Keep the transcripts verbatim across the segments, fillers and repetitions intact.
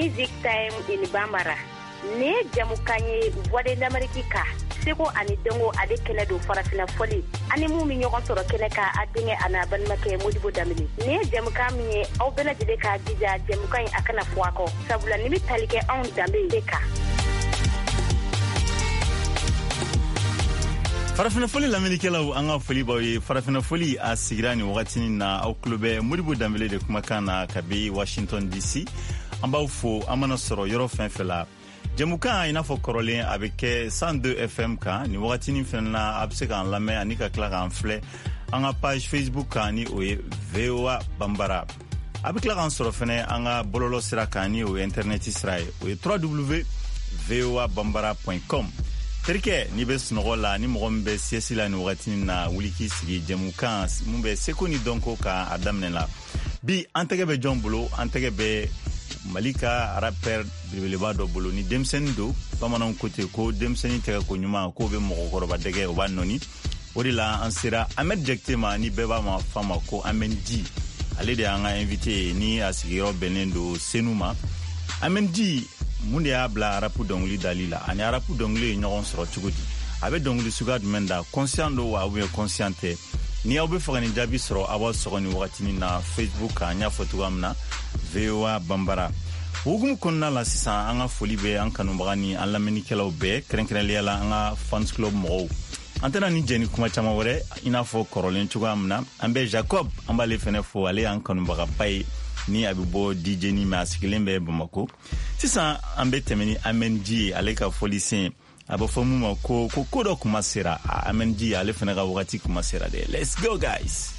Music Time in Bambara. Ne jamukanye voix d'Amérique ka. Seko ani dongo ade kene do farafina foli. Ani mu mi ñogon soro kene ka adinge ana ban make Modibo Damili. Ne jamuka mi au bela jide ka dija jamuka akana fuako. Sabula nimi talike on dambe deka. Farafina foli l'Américain anga foli bawe farafina foli a sigirani wakati na au clube Modibo Damili de kumakana kabi Washington D C. Amba ufo amana soro yoro fenfela. Jamuka ina fo korolen avec cent deux F M ka ni wakati ni fenna abse kan lame ani ka kla kan fle anga page Facebook ka ni o V O A Bambara avec la kan soro fene anga bololo sira ka ni o internet Israel o w w w point v o a bambara point com terke ni be snogola ni mogombe siesila ni wakati na wuliki sigi jamuka mumbe sekoni donko ka adamnela bi antege be jombulo antege be Malika rapper bileba do bolo ni demsen do pamanon côté ko demseni tega ko nyuma ko be mo ko roba dege o banoni orila ansira Ahmed Jectema ni beba ma fama ko Amendi ale de anga invité ni asigiro benendo senuma Amendi munde abla rapu dongli dalila ani rapu dongli nyon soro tugudi abe dongli sugad menda conscient do wa we consciente ni obe fogani jabi soro awa sogoni wakati na Facebook anya foto amna V O A Bambara Ogum konna la sisa anga foli be an kanu bagani an lameni kelaw be krenkrele la anga fans club mo antena ni jeni kuma chama wore ina fo korolen chuga amna ambe Jacob ambale fene fo ale an kanu baga bay ni abibo D J ni maskilembe bamako sisa ambe temeni amenji ale ka foli sin abo fomu ma ko ko kodo kuma sera amenji ale fene ga wakati kuma sera de let's go guys.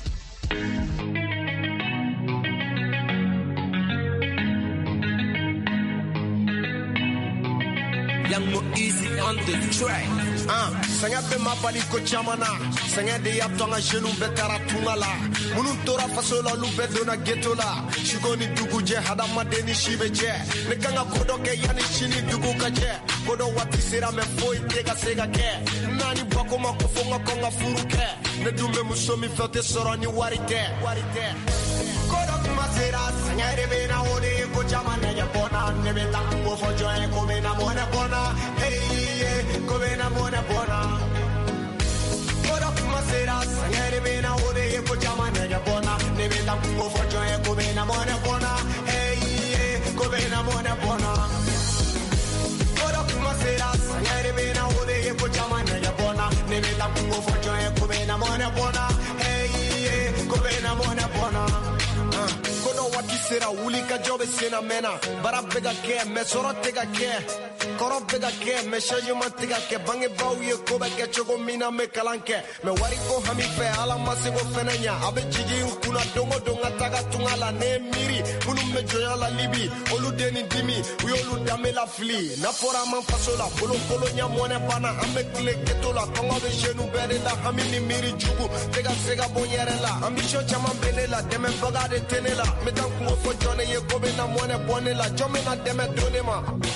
Young Mo Easy on the track. Ah, sanga be mabali ko chamana. Sanga de yaptonga jenu be karatungala. Munun tora fasola lube dona getola. Shigoni dugu je hada madeni shibeje. Nekanga kodo ke yani chini dugu kaje. Kodo wati sera me foi tega sega ke. Nani bako makofonga konga furuke. Ne dume musomi fete sorani warite. Warite. Kodo kumasera sanga de be na ode ko chamana ya bona. Ne be tango fo joe ko be na mona bona. Hey, yeah, go be na mona bona. Kodo kumasera sanga de be na ode ko chamana ya bona. Ne be tango fo joe ko be na mona bona. Hey, yeah, go be na mona bona. Kodo kumasera sanga de be na ode ko chamana ya bona. Ne be tango fo joe ko be na mona bona. Hey, yeah, go be na mona bona. Kodo wati sera wuli ka jobe sena mena bara bega ke me soro tega ke koro bega ke me shayu matiga ke bange bawiye ko be ke chogo mina me kalanke me wari ko hami fe ala masego fenanya abe jigi kuna dongo donga taga tungala ne miri munu me joya la libi olu deni dimi we olu damela fli na fora man fasola bolo bolo nya mone bana ame kle ketola kongo be jenu bere la hami ni miri jugu tega sega bonyere la ambition chama benela deme baga de tenela me dan ko fo jone ye ko be na mone bonela jome na deme donema.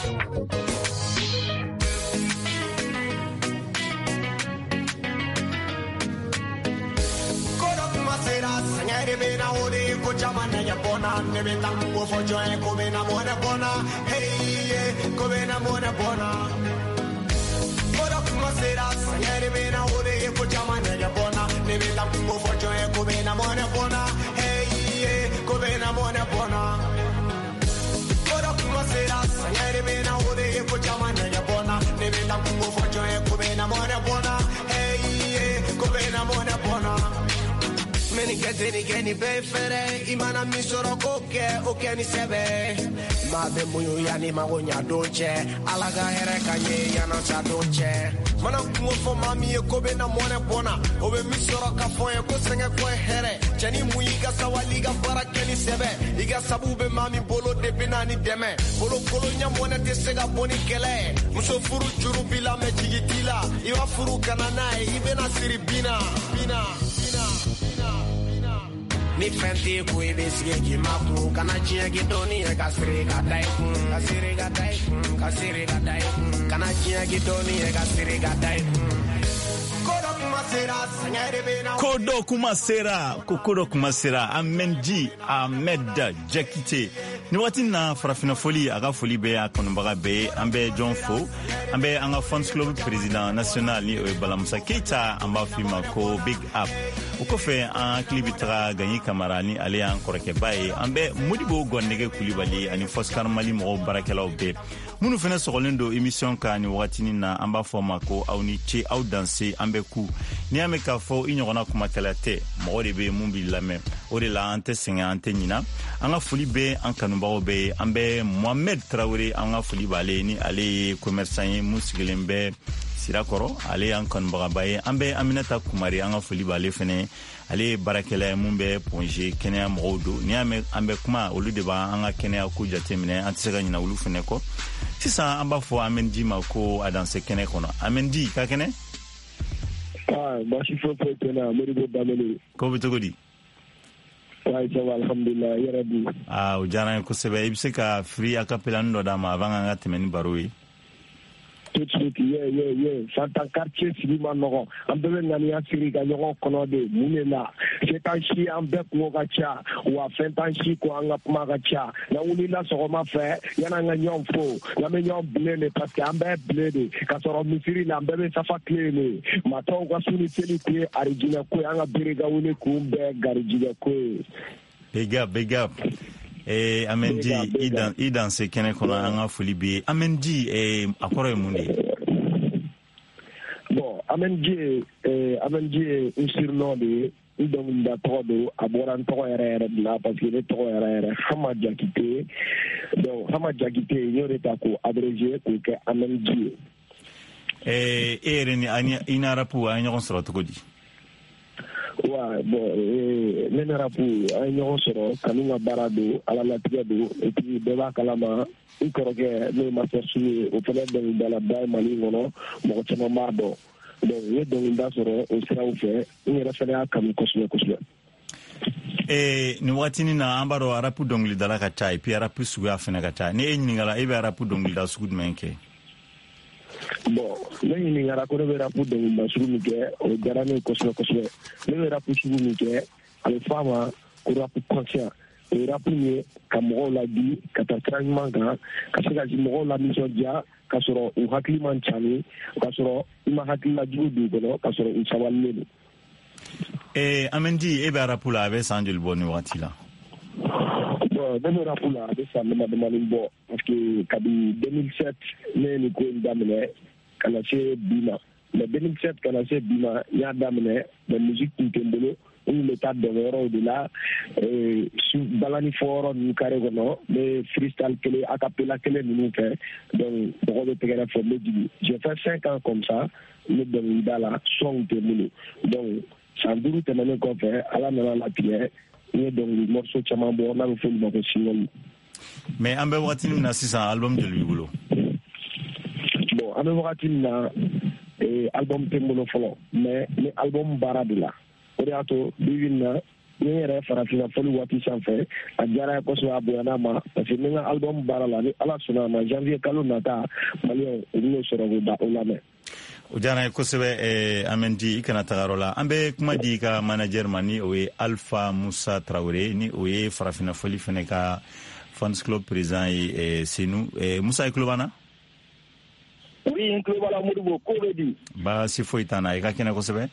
Sangere be na ode ko jamana ya bona ne be tango fo joe ko be na mona bona hey yeah ko be na mona bona Kodo kuma sera sangere be na ode ko jamana ya bona ne be tango fo joe ko be na mona bona hey yeah ko be na mona bona Kodo kuma sera sangere be na ode ko jamana ya bona ne be tango fo joe ko be na mona bona hey yeah ko be na mona bona Meni keteni keni be fere imana misoro koke oke ni sebe ma be muyu yani magonya doche alaga here kanye yana sa doche mana kumo fo mami e ko be na mone bona o be misoro ka fo e ko senge ko here chani muyi ga sawali ga para keni sebe iga sabu be mami bolo de binani deme bolo bolo nya mone te sega boni kele muso furu juru bila me jigitila iwa furu kanana ibena siribina bina Ni fenti kui bisigi mapu kana chiagi doni e kasiriga daiku kasiriga daiku kasiriga daiku kana chiagi doni e kasiriga daiku Kodo kumasera sangere bena Kodo kumasera kokodo kumasera Amenji Ahmed Jekite ni waati na farafina foli aga foli be a kanubaga be an bɛ jɔn fo an bɛ an ka fans club président national ni o ye Balamusa Keita an b'a f'i ma ko big up o kɔfɛ an hakili bɛ taga Gagny Camara ni ale y'an kɔrɔkɛba ye an bɛ Modibo Gɔnɛgɛ Kulibali ani Foskar Mali mɔgɔw baarakɛlaw bɛɛ minnu fana sɔgɔlen don émission kan ni wagatinin na an b'a fɔ ma ko aw ni ce aw danse an bɛ ku ni y'a mɛn k'a fɔ i ɲɔgɔnna kumakɛla tɛ mɔgɔ de bɛ mun b'i lamɛn o de la an tɛ sɛgɛn an tɛ ɲina an ka foli bɛ an kanubagaw bɛ an bɛ Mohamed Traoré an ka foli b'ale ni ale ye commerçant ye mun sigilen bɛ Sirakɔrɔ ale y'an kanubagaba ye an bɛ Aminata Kumari an ka foli b'ale fɛnɛ ale ye baarakɛla ye mun bɛ Ponge kɛnɛya mɔgɔw don ni y'a mɛn an bɛ kuma olu de b'a an ka kɛnɛya ko jateminɛ an tɛ se ka ɲina olu fɛnɛ kɔ sisan an b'a fɔ Amendi ma ko a danse kɛnɛ kɔnɔ Amendi ka kɛnɛ ah baasi foyi foyi tɛ na Modibo Damele ko bɛ cogo di ouais ça va alhamdulillah yɛrɛ bi ah o diyara n ye kosɛbɛ i bɛ se ka free a cappella dɔ d'a ma avant an ka tɛmɛ ni baro ye tout de suite yeah yeah yeah Santan quartier sigi ma nɔgɔ an bɛɛ bɛ ŋaniya siri ka ɲɔgɔn kɔnɔ de mun de la se t'an si an bɛɛ kungo ka ca wa fɛn t'an si ko an ka kuma ka ca n'an wulila sɔgɔma fɛ yan'an ka ɲɔgɔn fo n'an bɛ ɲɔgɔn bilen de parce que an bɛɛ bilen de ka sɔrɔ misiri la an bɛɛ bɛ safa tile de matɔw ka suni seli tun ye arijinɛ ko ye an ka bere ka wuli kun bɛɛ garijigɛ ko ye big up big up Eh, Amendi, idan idan se kene kono an ka foli be Amendi eh akoro e mundi bon Amendi eh Amendi un surnom de idon da todo aboran to yere yere la parce que to yere yere Hama Jakite donc Hama Jakite yore ta ko abrégé ko ke Amendi eh ereni anya inarapu anya kon soro to godi ouais bon eh le rapu ay ñoo soro kanu nga barado ala la tigado et puis de la kalama i koroge le master suni o fele de la bay mali ngono mo ko ma mado donc ye donc nda soro o sira o fe ni refele akam kosme kosme eh ni watini na ambaro arapu dongli dala ka tai pi arapu sugu afena ka tai ni enyi ngala ebe arapu dongli da sugu menke bon le ni ngara ko be rapu dongli da sugu mike o garane kosme kosme le rapu sugu mike ale fama ko rapu conscient e rapu ni ka mo la di ka ta traitement ga ka se ga ji mo la mission dia ka soro u hakli man chani ka soro ima hakli la judu go ka soro u sawalle eh Amendi ebe arapu la ave sanjul boni watila bon de rapu la de sa ma de malimbo parce que kabi deux mille sept ne ni ko ndamene kana se bima le deux mille sept kana se bima ya damene de musique ntembolo on le tas de l'euro de là et sur balani foro ni carré gono le freestyle que les acapella que les nous fait donc pour le terrain for le dit j'ai fait cinq ans comme ça le dans dala son ntembolo donc ça dure tellement qu'on fait à la nana la pierre et donc le morceau chama bo na le film ko sinol mais ambe watini na six album de lui bolo bon ambe watini na et album tembolo folo mais le album baradula Oriato bivina yere farafina folu wati sanfɛ a jara ko so aboyana ma parce que nga album barala ni ala suna ma janvier kalo nata malien ni soro go da olame o jara ko sebe e Amendi ikana tagarola ambe kuma di ka manager mani o e Alpha Moussa Traoré ni o e farafina foli fene ka fans club président e senu e Moussa Klubana oui Klubana Modibo ko di ba si foi tana e ka kena ko sebe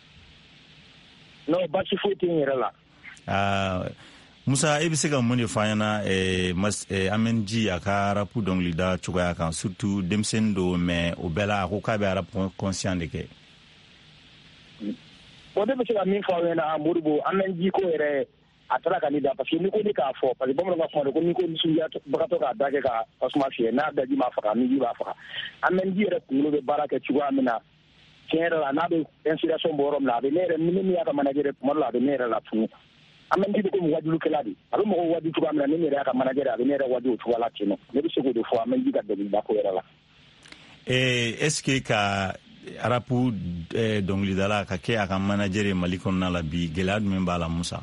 no basi foti ngerala ah Musa e bi se ka mun de fanyana e mas e Amendi aka rapu dongli da chuga kan surtout demsendo mais o bela ko ka be rap conscient de ke o de be se ka min fa wena Modibo Amendi ko ere atara kanida parce que ni ko ni ka fo parce que bomo nga fo ko ni ko ni suya bakato ka dage ka osma fie na da di ma fa mi di ba fa Amendi ere ko be baraka chuga amina kera na be inspiration borom la be nere minimi ya ka manager mo la be nere la fu Amendi ko mo wadu keladi alo mo wadu tuba amna nere ya ka manager be nere wadu tuba la tino ne be sego de fo Amendi ka de ba ko era la eh est-ce que ka arapu eh, dongli dala ka ke aka manager malikon na la bi gelad men bala Musa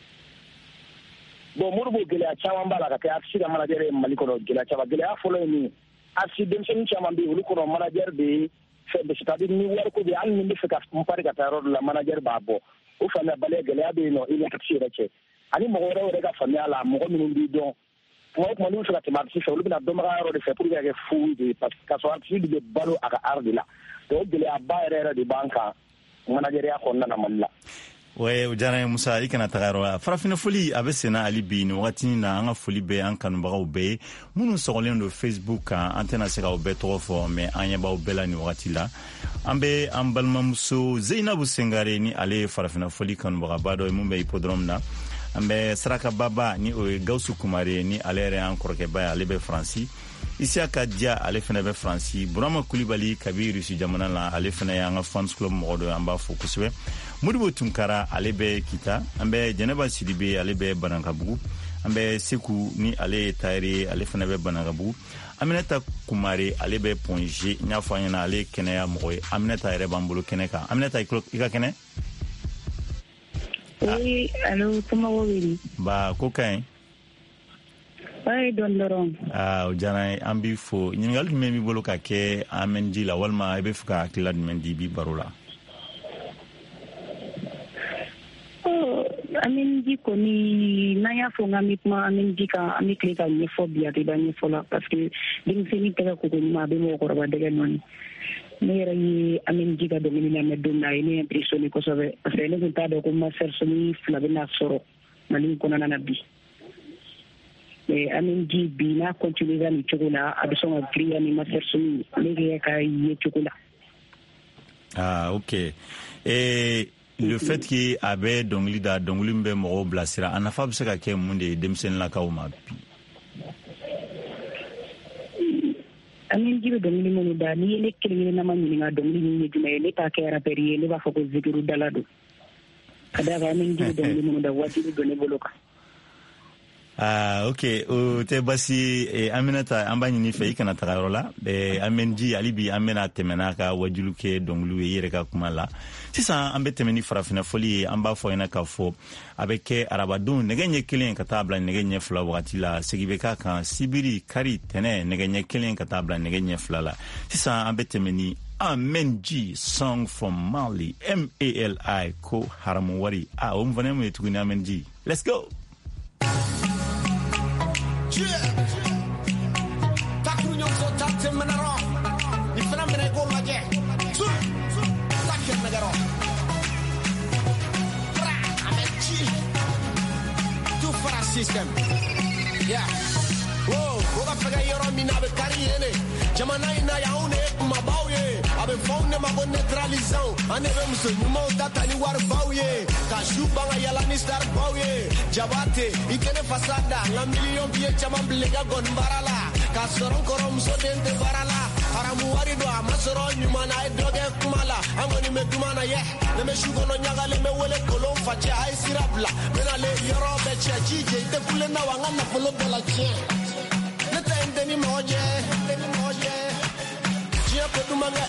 bon Modibo gele a chawan bala ka ke aksi da manager malikon gele a chawa gele a folo ni aksi dem sen chaman be lu ko manager be c'est-à-dire ni war ko be an ni fe ka mpare ka taro la manager babo o fa na bale gele abe no ile ka tsira che ani mo wora wora ka famia la mo ko min bi don kuma kuma n'u sera tɛmɛ artiste fɛ olu bɛna dɔnbaga yɔrɔ de fɛ pour que ka kɛ fu de parce que k'a sɔrɔ artiste de bɛ balo a ka art de la donc gɛlɛyaba yɛrɛ yɛrɛ de b'an kan manajɛriya kɔnɔna na Mali la. Ouais, o diyara n ye Musa i kana taga yɔrɔ la. Farafina foli a bɛ senna hali bi nin wagati na an ka foli bɛ an kanubagaw bɛɛ ye minnu sɔgɔlen don Facebook kan an tɛna se k'aw bɛɛ tɔgɔ fɔ mais an ɲɛ b'aw bɛɛ la nin wagati la. An bɛ an balimamuso Zeinabu Sengare ni ale ye farafina foli kanubagaba dɔ ye mun bɛ hippodrome na. An bɛ Saraka Baba ni o ye Gawusu Kumare ni ale yɛrɛ y'an kɔrɔkɛba ye ale bɛ Faransi. Isiaka Dia ale fana bɛ Faransi. Burama Kulibali kabi Rusi jamana la ale fana y'an ka fans club mɔgɔ dɔ an b'a fɔ kosɛbɛ. Modibo Tunkara ale bɛ Kita. An bɛ Jɛnɛba Sidibe ale bɛ Banankabugu. An bɛ Seku ni ale ye Tayɛri ale fana bɛ Banankabugu. Aminata Kumare ale bɛ Ponge n y'a fɔ an ɲɛna ale ye kɛnɛya mɔgɔ ye. Aminata yɛrɛ b'an bolo kɛnɛ kan. Aminata i ka kɛnɛ? Oui, allo, comment vous Ba ko ka ɲi? Ay don dɔrɔn. Ah, o diyara n ye an b'i fo. Ɲininkali jumɛn b'i bolo ka kɛ Amɛnji la walima i bɛ fɛ ka hakilila jumɛn di bi baro la? Amɛnji kɔni n'an y'a fɔ k'an bɛ kuma Amɛnji kan an bɛ tile ka ɲɛfɔ bi a tɛ ban ɲɛfɔ la parce que denmisɛnnin tɛgɛ ko ko ɲuman a bɛ mɔgɔkɔrɔba dɛgɛ nɔɔni. Ne yɛrɛ ye Amɛnji ka dɔnkili lamɛn don na a ye ne impressionné kosɛbɛ parce que ne tun t'a dɔn ko Master Soni fila bɛna sɔrɔ Mali kɔnɔna na bi. Mais Amɛnji bi n'a continuera nin cogo la a bɛ sɔn ka giriya ni Master Soni ne kɛ ka ye cogo la. Ah, ok. Et le fait que a bɛ dɔnkili da dɔnkili min bɛ mɔgɔw bilasira a nafa bɛ se ka kɛ mun de ye denmisɛnninlakaw ma bi? Amɛnji bɛ dɔnkili minnu da n'i ye ne kelen kelenna ma ɲininka dɔnkili min ye jumɛn ye ne t'a kɛ rappeur ye ne b'a fɔ ko zikiru dala don ka d'a kan Amɛnji bɛ dɔnkili minnu da wajibi don ne bolo kan. Ah, ok. O tɛ basi eh, Aminata an b'a ɲini fɛ i kana taga yɔrɔ la. Eh, Amɛnji hali bi an bɛna tɛmɛ n'a ka wajulu kɛ dɔnkiliw ye i yɛrɛ ka kuma la. Sisan an bɛ tɛmɛ ni farafina foli ye an b'a fɔ ɲɛna k'a fɔ a bɛ kɛ arabadon nɛgɛ ɲɛ kelen ka taa bila nɛgɛ ɲɛ fila wagati la segi bɛ k'a kan sibiri kari tɛnɛ nɛgɛ ɲɛ kelen ka taa bila nɛgɛ ɲɛ fila la. Sisan an bɛ tɛmɛ ni Amɛnji song from Mali M A L I ko haramu wari. Ah, o mun fana mun ye tuguni Amɛnji. Let's go. System. Yeah. Whoa, what a figure you're on me now, carrying Jamana in Ayaune, my bowie. I've been found them on neutralism. I never saw you more that I were bowie. Kashubanga Yalani star bowie. Jabate, you can fasada, a million P H M Blega gon barala. Kasoron korom so dente barala. Haramuari do Amasoro, Numana, Doge Kumala. I'm going to make Dumana, yeah. Let me shoot on Yaga, let me will a colon facha, I sirabla. When I lay your off at Chachi, the Pulena, I'm not full of the chain. The time, Denny Moje, Denny Moje. Gia Podumanga,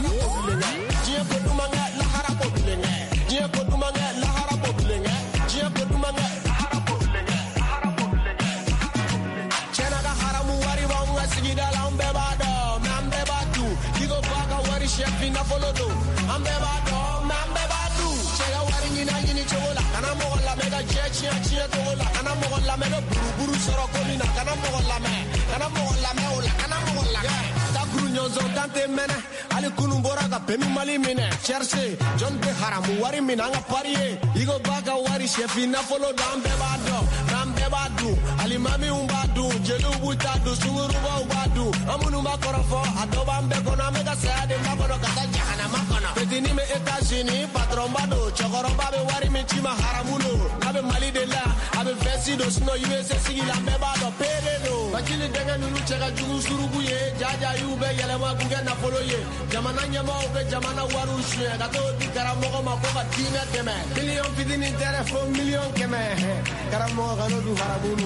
Gia Podumanga, Lahara Populinga, Gia Podumanga, Lahara Populinga, Gia Podumanga, Lahara Populinga, Lahara Populinga. Chenaga Haramuari, Wanga Sigida Lambebado, Nambebadu, Digo Baga, Wari Chef in Apollo, Ambebado, Nambebadu, Chega Waringina, Yinichola, and I'm all la mega Chia Chia Tola, and I'm all la mega Buru Sorocolina, and I'm all la me, and I'm all la meola, and I'm all la Dante mena ali kunumbora ka pemi mali mine cherche John be haramu wari minanga parie igo baga wari chefi na follow dambe bado dambe badu ali mami umbadu jelu butadu sunguru badu amunu makorofo adoba mbe kona mega sade makono kata jahana makono petini me etagini patron bado chokoro babe wari michima haramulo abe mali de la abe fesi do sno yese sigila mbe bado peredo bakili denga nunu chega jugu surubuye jaja yube yelema na follow ye jamana nyama obe jamana waru shwe gato di karamogo makoka dina deme million fidini telefon million keme karamogo gano du harabunu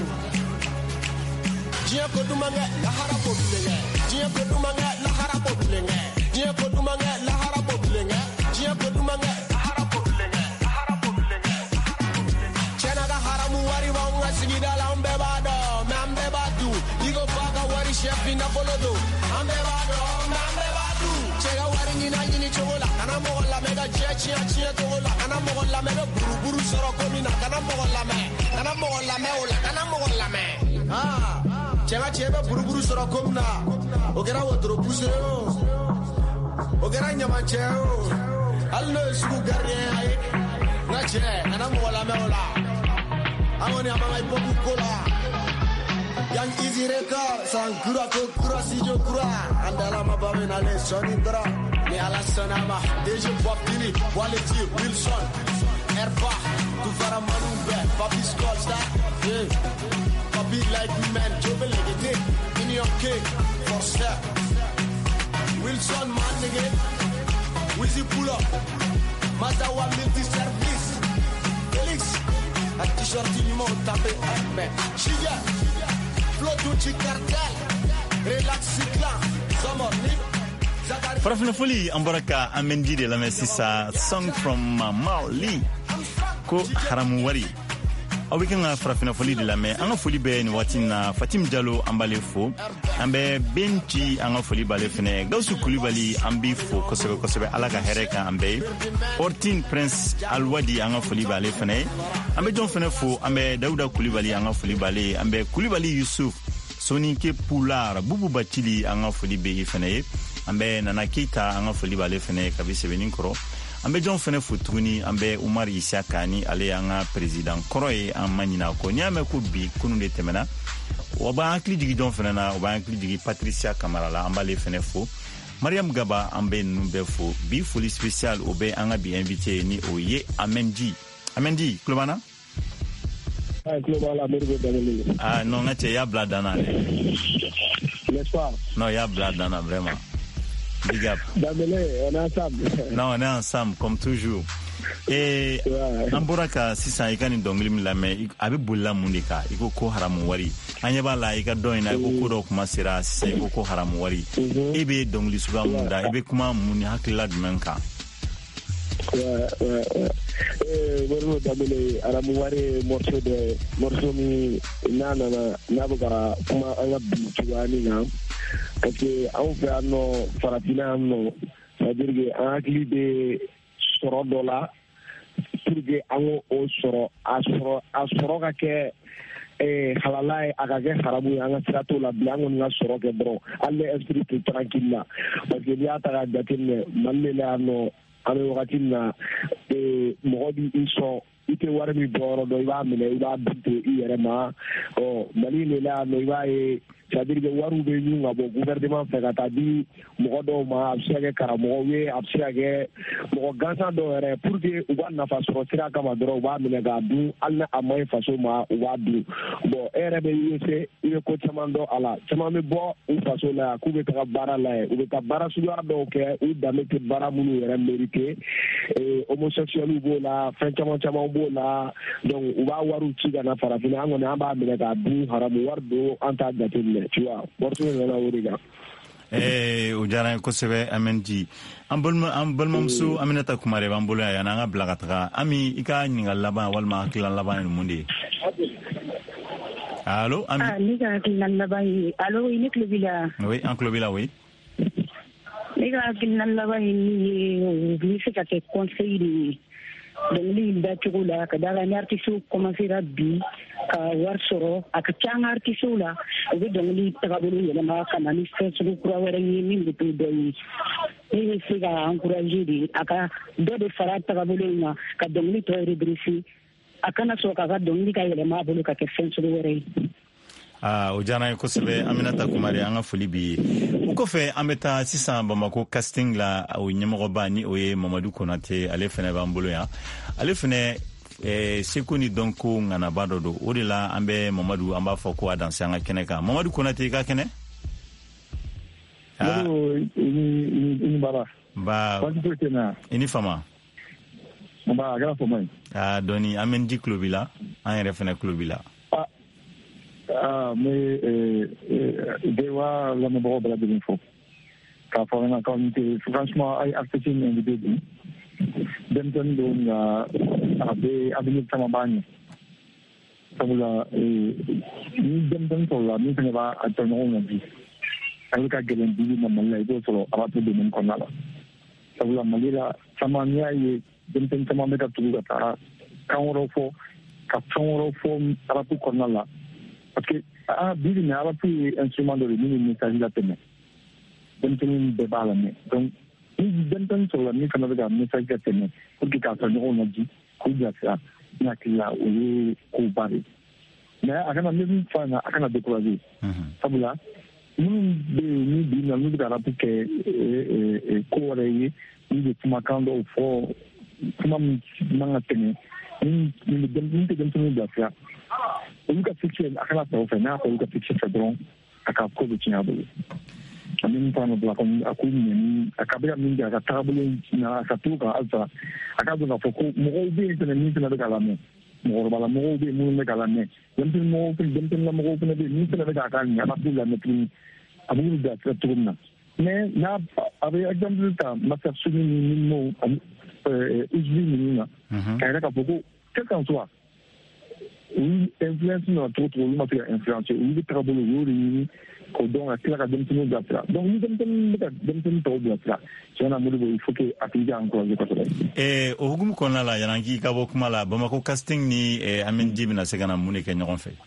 jia ko dumanga la harabo bilenga jia ko dumanga la harabo bilenga jia ko dumanga la harabo bilenga jia ko dumanga la harabo bilenga la harabo bilenga chena ga haramu wari wanga sigida la umbe bado mambe badu igo baga wari chef na follow do ambe bado kana mo la mega chia chia to la kana mo la mega buru buru soro komina kana mo la me kana mo la me ola kana mo la me ah chenga chebe buruburu soro komna ogera wodro puseo ogera nyama cheo allo sugu garien ay ngache ana mo wala meola amoni amama ipoku kola yang easy record sang kura ko kura si jo kura andala mabawe na le sonindra ni ala sonama deje popini quality Wilson erba tu fara manube papi scotch that yeah papi like man jobel legete in your cake for step Wilson man nigga Wizzy pull up Mazawa multi service Felix a t-shirt numéro tapé M Chiga Flow Duchi Cartel Relax Cyclan Sommer Nick Farafina Foli Ambaraka Amendi de la Messissa Song from Mali Ko Haramu Wari Awikan Farafina Foli de la Me Anga Foli be ni watina Fatim Diallo ambale fo ambe benti anga Foli bale fene Gausu Kulibali ambi fo kosebe kosebe alaka hereka ambe Ortin Prince Alwadi anga Foli bale fene ambe John fene fo ambe Dauda Kulibali anga Foli bale ambe Kulibali Yusuf Sonike Pular Bubu Batili anga Foli be fene ambe Nana Keita anga Foli bale fene kabise beninkoro ambe John fene futuni ambe Umar Isakani ale anga president koroye amanyina ko nyame ko bi kununde temena oba ankli digi John fene na oba ankli digi Patricia Camara la ambale fene fo Mariam Gaba ambe numbe fo bi foli spécial obe anga bi invité ni oye Amendi Amendi Klobana ah Klobala mergo dalele ah non ngache ya bladana n'est-ce pas non ya bladana vraiment. Big up. Damele, on est ensemble. Non, on est ensemble, comme toujours. Et Amboraka, si ça est donc la mais avec Boula Mundika, il faut ko haramu wari. Anyaba la ika doina ko ko kuma sira si ko ko haramu wari. Ebe donc li suba munda ebe kuma muni hakila dmenka. Ouais, ouais, ouais. Eh, bueno, Damele, haramu wari morceau de morceau mi nana na nabuka kuma anga bichuani na. Parce que on fait un farafina no c'est-à-dire que en hakili be soro dɔ la pour que an o sɔrɔ a sɔrɔ a sɔrɔ ka kɛ eh halala a ka kɛ haramu ye an ka sira t'o la bi an kɔni ka sɔrɔ kɛ dɔrɔn hali esprit tɛ tranquille la parce que n'i y'a ta k'a jateminɛ Mali de la yan nɔ an bɛ wagati min na eh mɔgɔ bi i sɔn i tɛ wari min bɔ yɔrɔ dɔ i b'a minɛ i b'a dun ten i yɛrɛ ma ɔ Mali de la yan nɔ i b'a ye c'est-à-dire que wariw bɛ ɲun ka bɔ gouvernement fɛ ka taa di mɔgɔ dɔw ma a bɛ se ka kɛ karamɔgɔw ye a bɛ se ka kɛ mɔgɔ gansan dɔw yɛrɛ pour que u ka nafa sɔrɔ sira kama dɔrɔn u b'a minɛ k'a dun hali ni a ma ɲi faso ma u b'a dun bon e yɛrɛ bɛ I E C i bɛ ko caman dɔn a la caman bɛ bɔ u faso la yan k'u bɛ taga baara la yen u bɛ taa baara suguya dɔw kɛ u danbe tɛ baara minnu yɛrɛ mérité homosexuels b'o la fɛn caman caman b'o la donc u b'a wariw ci ka na farafinna an kɔni an b'a minɛ k'a dun haramu wari don an t'a jateminɛ tu vois eh o jara ko sebe Amendi ambolma ambolma muso Aminata Kumare bambolo ya nanga blagata ami ika ninga laba walma kila laba ni mundi allo ami ah ni ka kila laba ni allo ini klubila oui en klubila oui ni ka kila laba ni ni se ka te conseil dengli da chugula ka dala ni artisu commencer à bi ka war soro aka changa artisu la be dengli tagabulu yele ma kana ni sensu kura wera ni min bitu doyi ni se ga encourager di aka do de fara tagabulu na ka dengli to redresi aka na so ka ga dengli ka yele ma bulu ka ke sensu wera ah o jana ko sebe Aminata Kumare anga foli bi ko fe ameta sisa Bamako casting la o nyemo bani o ye Mamadou Konaté ale fene bambolo ya ale fene eh sekuni donc ngana badodo o de la ambe Mamadou amba foko adanse anga keneka Mamadou Konaté ka kene ah ini ini bara ba ini fama ba ga fama ah doni amendi clubila an refene clubila ah mais dewa la me bro bla de info ka fa na communauté franchement ay accepting en vidéo dem tan do nga abe abe sama bani sabula ni dem tan to la ni ne ba atono ngi ay ka gelen bi na mala do solo abatu de men konala sabula malira sama ni ay dem tan sama me ka tu ka ta ka oro fo ka tsoro fo abatu konala parce que ah bibi na ba pi instrument de mini message la tene dentin de bala ne donc ni dentin so la ni kana da message la tene pour que ka ta no na ji ku ja sa na kila o ko bari na akana mi fa na akana de ko ji sabula ni be ni bi na ni da rapu ke e ko re ni ni kuma kando fo kuma manga tene ni ni dentin dentin da sa uka fiction akala ta ofe na ko uka fiction fedron aka ko bi tinya bulu amin ta no bla kon aku ni akabe min ga ta bulu na ka tu ka alta aka do na foko mo obi ni ni na daga la me mo bala mo obi mo ne daga la me yam tin mo obi yam tin la mo obi ne ni na daga ka ni ama tu la me tin abu da ta tu na ne na ave example ta masa suni ni mo eh ujli ni na ka ka foko quel qu'en soit oui influence na trop trop lu mafia influence oui travail le ni ko donc à cela dem tinu gatra donc ni dem dem dem tinu to gatra jana mu il faut que atija encore le côté eh o hukum ko na la yanangi ka bo kuma la Bamako casting ni eh, amen jibi na segana mu ne ke nyon fe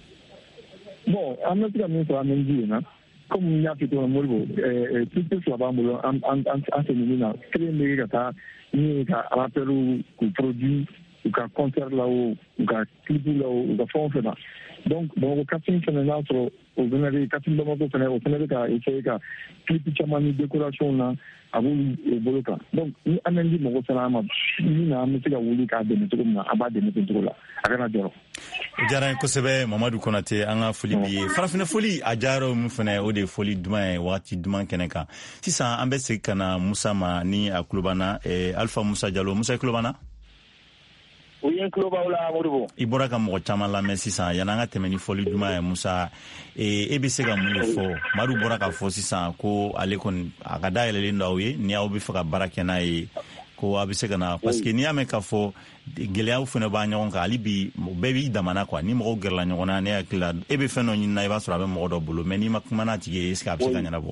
bon amen tiga mi so amen jibi na comme nya fi to mo eh tout tout so ba mo an an an se ni na créer mi ka ta ni ka rappelu ko produit ou qu'un concert là-haut, ou qu'un clip là-haut, ou qu'un fond fait là. Donc, bon, au casting, c'est un autre, au venez casting de mon côté, au venez de essayer qu'un clip chamani décoration là, à vous, et boloka. Donc, ni amendi mon côté là, ni na ameti ka wuli ka de metro na abade metro là. Akana joro. Jara ko sebe Mamadou Konaté anga foli bi farafina foli ajaro mu fana o de foli duma wati duma keneka. Sisa ambe sekana Musa ma ni aklubana e Alpha Musa Diallo Musa Klubana. Oui, un club là, Moribo. I bɔra ka mɔgɔ caman lamɛn sisan yanni an ka tɛmɛ ni fɔli duman ye Musa e bɛ se ka mun de fɔ Madu bɔra ka fɔ sisan ko ale kɔni a ka dayɛlɛlen don aw ye ni aw bɛ fɛ ka baara kɛ n'a ye ko a bɛ se ka na parce que n'i y'a mɛn k'a fɔ gɛlɛyaw fana b'a ɲɔgɔn kan hali bi bɛɛ b'i damana quoi ni mɔgɔw gɛrɛla ɲɔgɔn na ne hakili la e bɛ fɛn dɔ ɲini na i b'a sɔrɔ a bɛ mɔgɔ dɔ bolo mais n'i ma kuma n'a tigi ye est-ce que a bɛ se ka ɲɛnabɔ.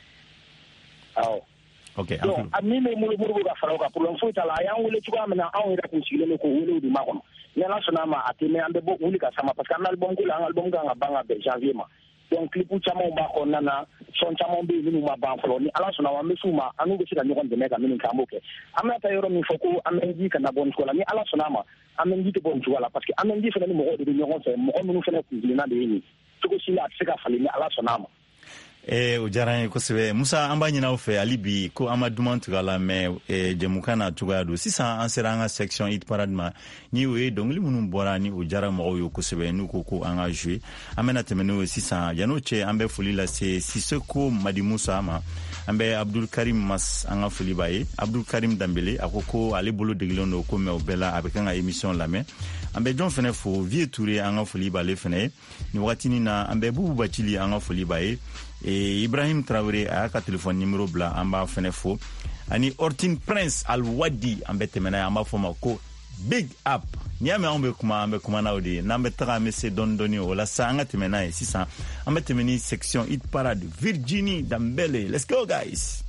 Awɔ. Okay, donc a min bɛ mulu muru ka fara o kan problème foyi t'a la a y'an wele cogoya min na anw yɛrɛ kun sigilen ko wele o de ma kɔnɔ ni ala sɔnna a ma a tɛ mɛn an bɛ bɔ wuli ka sama parce que an bɛ album ko la an album kan ka ban ka bɛn janvier ma donc clip camanw b'a kɔnɔna na son caman bɛ yen minnu ma ban fɔlɔ ni ala sɔnna an bɛ s'u ma an n'u bɛ se ka ɲɔgɔn dɛmɛ ka minnu kɛ an b'o kɛ an bɛna taa yɔrɔ min fɔ ko an bɛ ji ka na bɔ nin cogo la ni ala sɔnna a ma an bɛ ji tɛ bɔ nin cogo la parce que an bɛ ji fana ni mɔgɔw de bɛ ɲɔgɔn fɛ mɔgɔ minnu fana kun tilenna de ye nin cogo si la a tɛ se ka falen ni ala sɔnna a ma. Eh, o diyara n ye kosɛbɛ Musa an b'a ɲini aw fɛ hali bi ko an ma duman tigɛ a la mais eh, jɛmukan na cogoya don sisan an sera an ka section hit parade ma ni o ye dɔnkili minnu bɔra ni o diyara mɔgɔw ye kosɛbɛ n'u ko ko an ka jouer an bɛna tɛmɛ n'o ye sisan yan'o cɛ an bɛ foli lase Sisoko Madi Musa ma an bɛ Abdul Karim Mas an ka foli b'a ye Abdul Karim Dambele a ko ko ale bolo degilen don ko mais o bɛɛ la a bɛ kan ka émission lamɛn an bɛ jɔn fɛnɛ fo Vie Touré an ka foli b'ale fɛnɛ ye ni wagatinin na an bɛ Bubu Bacili an ka foli b'a ye e Ibrahim Traoré a y'a ka téléphone numéro bila an b'a fɛnɛ fo ani Ortin Prince Alwadi an bɛ tɛmɛna an b'a fɔ ma ko big up n'i y'a mɛn an bɛ kuma an bɛ kuma n'aw de ye n'an bɛ taga an bɛ se dɔɔni dɔɔni o la sa an ka tɛmɛ n'a ye sisan an bɛ tɛmɛ ni section hit parade Virginie Dambele let's go guys.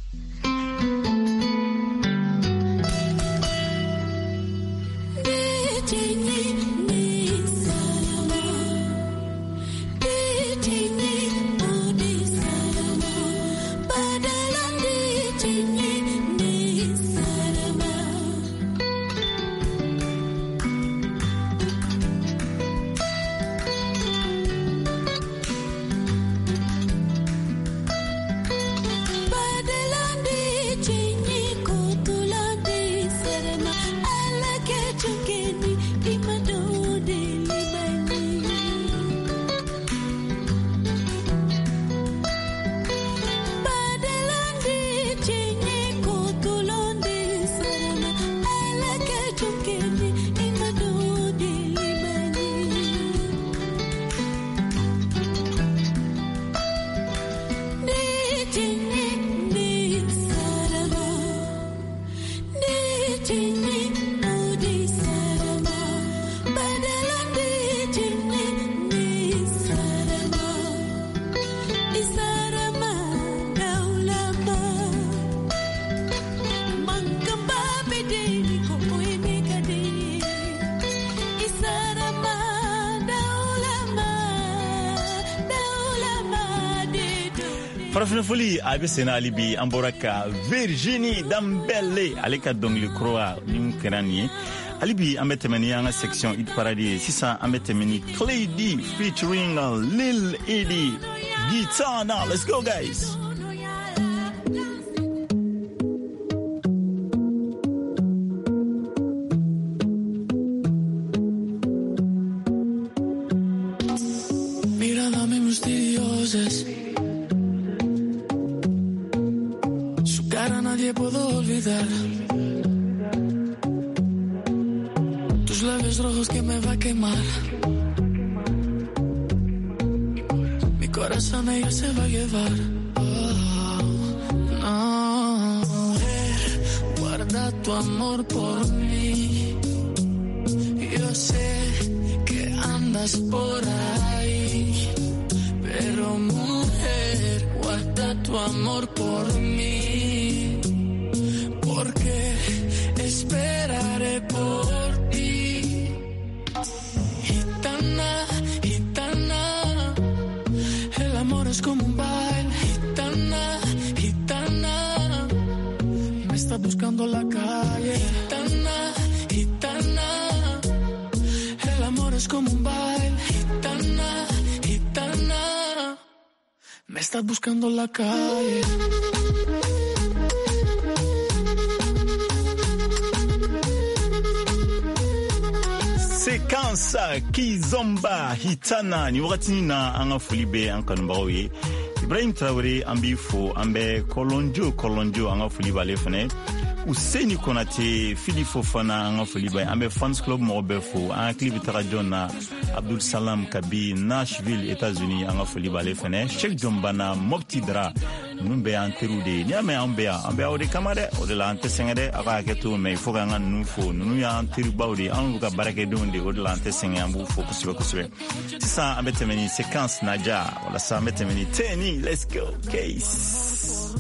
Badela farafina foli a bɛ sena hali bi an bɔra ka Virginie Dambele ale ka dɔnkili kura min kɛra nin ye hali bi an bɛ tɛmɛ ni an ka section hit parade ye sisan an bɛ tɛmɛ ni Clay D featuring Lil Eddy Guitar. Now let's go guys. Mirada misteriosas, su cara nadie puedo olvidar. Tus labios rojos que me va a quemar. Mi corazón ella se va a llevar. Oh, no, mujer, guarda tu amor por mí. Yo sé que andas por ahí, pero mujer, guarda tu amor por mí, porque esperaré por ti. Gitana, gitana, el amor es como un baile. Gitana, gitana, me está buscando la calle. Gitana, gitana, el amor es como un baile. Gitana, gitana, me estás buscando la calle. Séquence Kizomba Hitana ni wakati na anga fulibe anka nbaoye Ibrahim Traoré ambi fo ambe kolonjo kolonjo anga fuliba lefane Ousseini Konate Fili Fofana anga fuliba ambe fans club mobefo anga clip tarajona Abdul Salam Kabi Nashville États-Unis anga fuliba lefane Cheikh Jombana Mopti Dra numbe anterude ni ame ambe ambe ode kamade ode la ante sengede aka keto me foga ngan nufo nunu ya anteru bawde anu ka barake donde ode la ante senge ambu fo kusibe kusibe sisa ambe temeni séquence naja wala sa ambe temeni teni. Let's go case.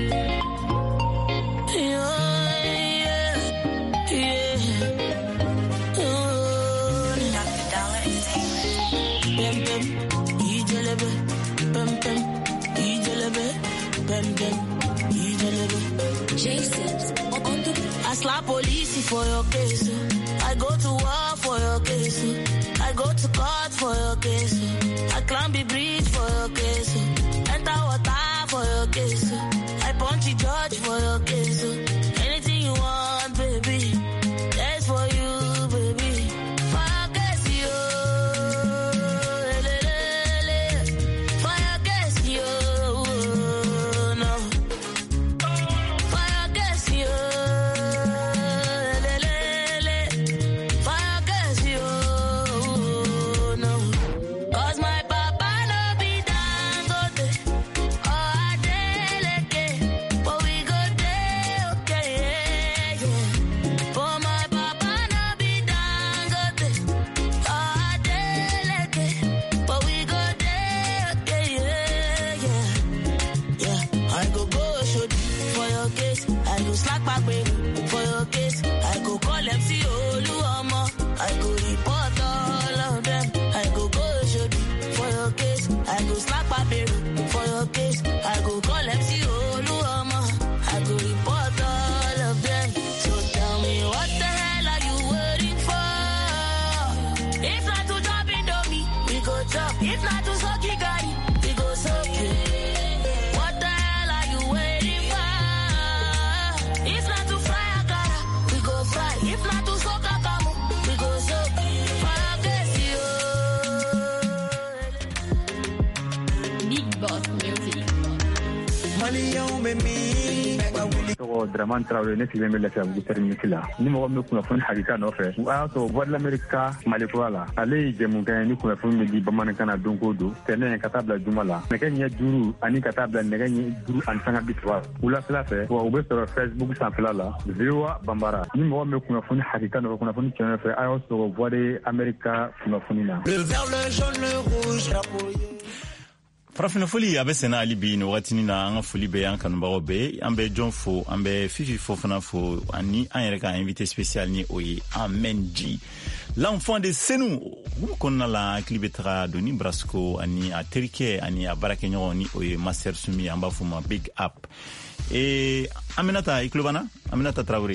I slap police for your case. I go to war for your case. I go to court for your case. I climb the bridge for your case. Enter water for your case. I punch the judge for your case. Anything you want, baby, that's for you, baby. For your case, yo. For your case, yo. No. For your case, yo. For your case, yo. No. Cause my papa no be Dangote. Oh, Adeleke. But we go there, okay, yeah, yeah. For my papa no be Dangote. Oh, Adeleke. But we go there, okay, yeah, yeah. Yeah, I go go shoot for your case. I go slack back baby for your case. I go call M C Oluomo. I go report all of them. I go go shoot for your case. I go slack back baby for your case. I go call M C Oluomo. I go report all of them. So tell me what the hell are you waiting for? If not to drop Indomie, we go chop. If not to suck it, Gary, we go suck it. What the hell are you waiting for? If not to fry akara, we go fry. If not to soak akamu, we go soak. For your case, yo. Big Boss Music. Money on me, tɔgɔ Dramane Traoré ne sigilen bɛ lafiya bugu terminus la ni mɔgɔ min bɛ kunnafoni hakika nɔfɛ o y'a sɔrɔ voix de l'Amérique Malikura la ale ye jɛmukan ye ni kunnafoni bɛ di bamanankan na don o don tɛnɛn ka taa bila juma la nɛgɛ ɲɛ duuru ani ka taa bila nɛgɛ ɲɛ duuru ani sanga bi saba wulafɛla fɛ wa u bɛ sɔrɔ Facebook sanfɛla la V O A Bambara ni mɔgɔ min bɛ kunnafoni hakika nɔfɛ kunnafoni tiɲɛ nɔfɛ a y'aw sɔrɔ voix de l'Amérique kunnafoni na. le vert, le jaune, le rouge, drapeau. Farafina foli a bɛ sɛnɛ hali bi ni wagatini na an ka foli bɛ an kanubagaw bɛɛ an bɛ jɔn fo an bɛ fifi fo fana fo ani an yɛrɛ ka invité spécial ni o ye Amen G l'enfant de Senu konna la klibe tra doni Brasco ani a terike ani a barake ɲɔgɔn ni o ye Master Sumi an b'a fɔ ma big up et Aminata iklubana Aminata Traoré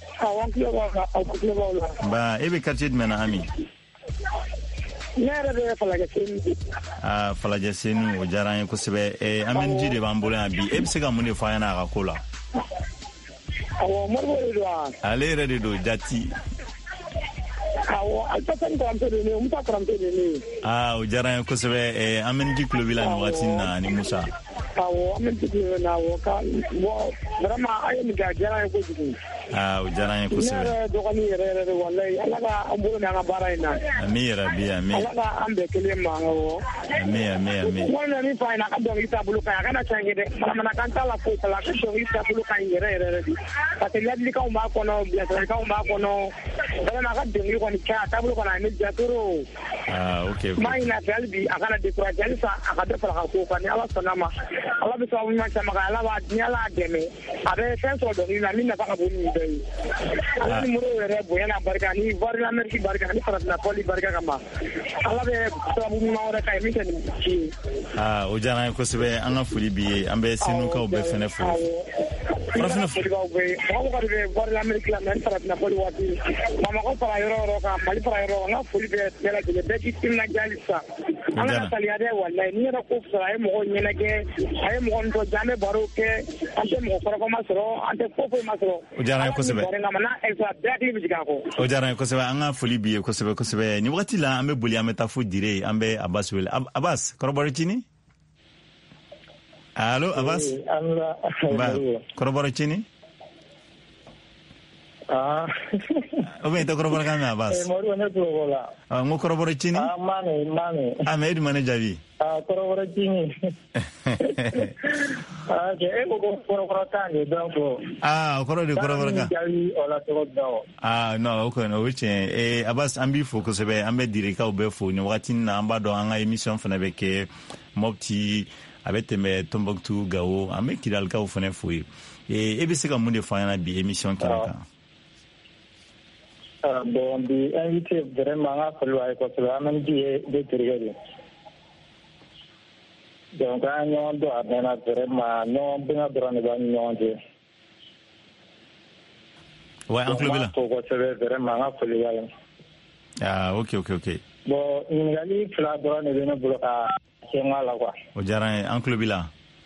ba e be quartier jumɛn na Ami ne yɛrɛ bɛ Falajɛ Senu ah Falajɛ Senu o diyara an ye kosɛbɛ eh Amin ji de b'an bolo yan bi e bɛ se ka mun de fɔ an ɲɛna a ka ko la awɔ Modibo de don wa ale yɛrɛ de don Jati awɔ Alphasan kɔrɔmuso de ne Musa kɔrɔmuso de ne ah o diyara an ye kosɛbɛ eh Amin ji kulo b'i la nin wagati na ni Musa awɔ Amin ji kulo na awɔ ka bon vraiment a ye nin kɛ a diyara an ye kojugu ah o diyara an ye kosɛbɛ ne yɛrɛ dɔgɔnin yɛrɛ yɛrɛ de walayi Ala ka an bolo mɛn an ka baara in na ami yɛrɛ bi ami Ala ka an bɛɛ kelen ma awɔ ami ami ami wala ni fa ina ka dɔnkili taabolo ka ɲi a kana tiɲɛ kɛ dɛ manamanakan t'a la foyi t'a la a ka dɔnkili taabolo ka ɲi yɛrɛ yɛrɛ yɛrɛ de parce que ladilikanw b'a kɔnɔ bilasiralikanw b'a kɔnɔ vraiment a ka dɔnkili kɔni caya a taabolo kɔni a ye ne diya trop ah ok ok maa ɲin'a fɛ hali bi a kana décourager halisa a ka dɔ fara a ka kow kan ni Ala sɔnn'a ma Ala bɛ sababu ɲuman caman kan Ala b'a ni Ala y'a dɛmɛ a bɛ fɛn sɔrɔ dɔnkili la min nafa ka bon ni nin bɛɛ ye Ala ni Modibo yɛrɛ bonya n'a barika ni voix de l'Amérique barika ni farafinna fɔli barika kama Ala bɛ sababu ɲuman wɛrɛ k'a ye min tɛ nin ci ye ah o diyara an ye kosɛbɛ an ka foli b'i ye an bɛ Senukaw bɛɛ fɛnɛ fo farafina folikaw bɛ Bamakɔ kɔni bɛ voix de l'Amérique la mais ni farafinna fɔli waati Bamakɔ fara yɔrɔ yɔrɔ kan Mali fara yɔrɔ an ka foli bɛ bɛɛ lajɛlen bɛɛ k'i timinadiya halisa an kana saliya dɛ walayi ni yɛrɛ ko fisara a ye mɔgɔw ɲɛnajɛ a ye mɔgɔ nisɔndiya an bɛ baro kɛ an tɛ mɔgɔ kɔrɔfɔ sɔrɔ an tɛ foyi foyi ma sɔrɔ o diyara an ye kosɛbɛ bɛɛ hakili bɛ jigin a kɔ o diyara an ye kosɛbɛ an ka foli b'i ye kosɛbɛ kosɛbɛ nin wagati la an bɛ boli an bɛ taa fo dire an bɛ Abbas wele Abbas kɔrɔbɔrɔcini allo Abbas kɔrɔbɔrɔcini ah o bɛ tɛ kɔrɔbɔrɔ kan mɛn Abbas Modibo ne tulo la ah n ko kɔrɔbɔrɔcini ah mane mane ah mais e dun ma ne jaabi ah kɔrɔbɔrɔcini ah ke e ko kɔrɔbɔrɔ kan de donc ah o kɔrɔ de kɔrɔbɔrɔ kan jaabi o la tɔgɔ dɔn ah non o kɔni o ye tiɲɛ eh Abbas an b'i fo kosɛbɛ an bɛ dirikaw bɛɛ fo nin wagati na an b'a dɔn an ka émission fana bɛ kɛ Mopti a bɛ tɛmɛ Tombouctou Gao an bɛ Kidalikaw fana fo ye eh e bɛ se ka mun de fɔ an ɲɛna bi émission kɛnɛ kan ah bon bi invité vraiment an ka foli b'a ye kosɛbɛ an bɛ di ye de terikɛ de donc an ɲɔgɔn dɔn a mɛnna vraiment ɲɔgɔn bonya dɔrɔn de b'an ni ɲɔgɔn cɛ ouais an tulo b'i la fo kosɛbɛ vraiment an ka foli b'a ye ah ok ok ok bon ɲininkali fila dɔrɔn de bɛ ne bolo ka kɛ n ka la quoi o diyara an ye an tulo b'i la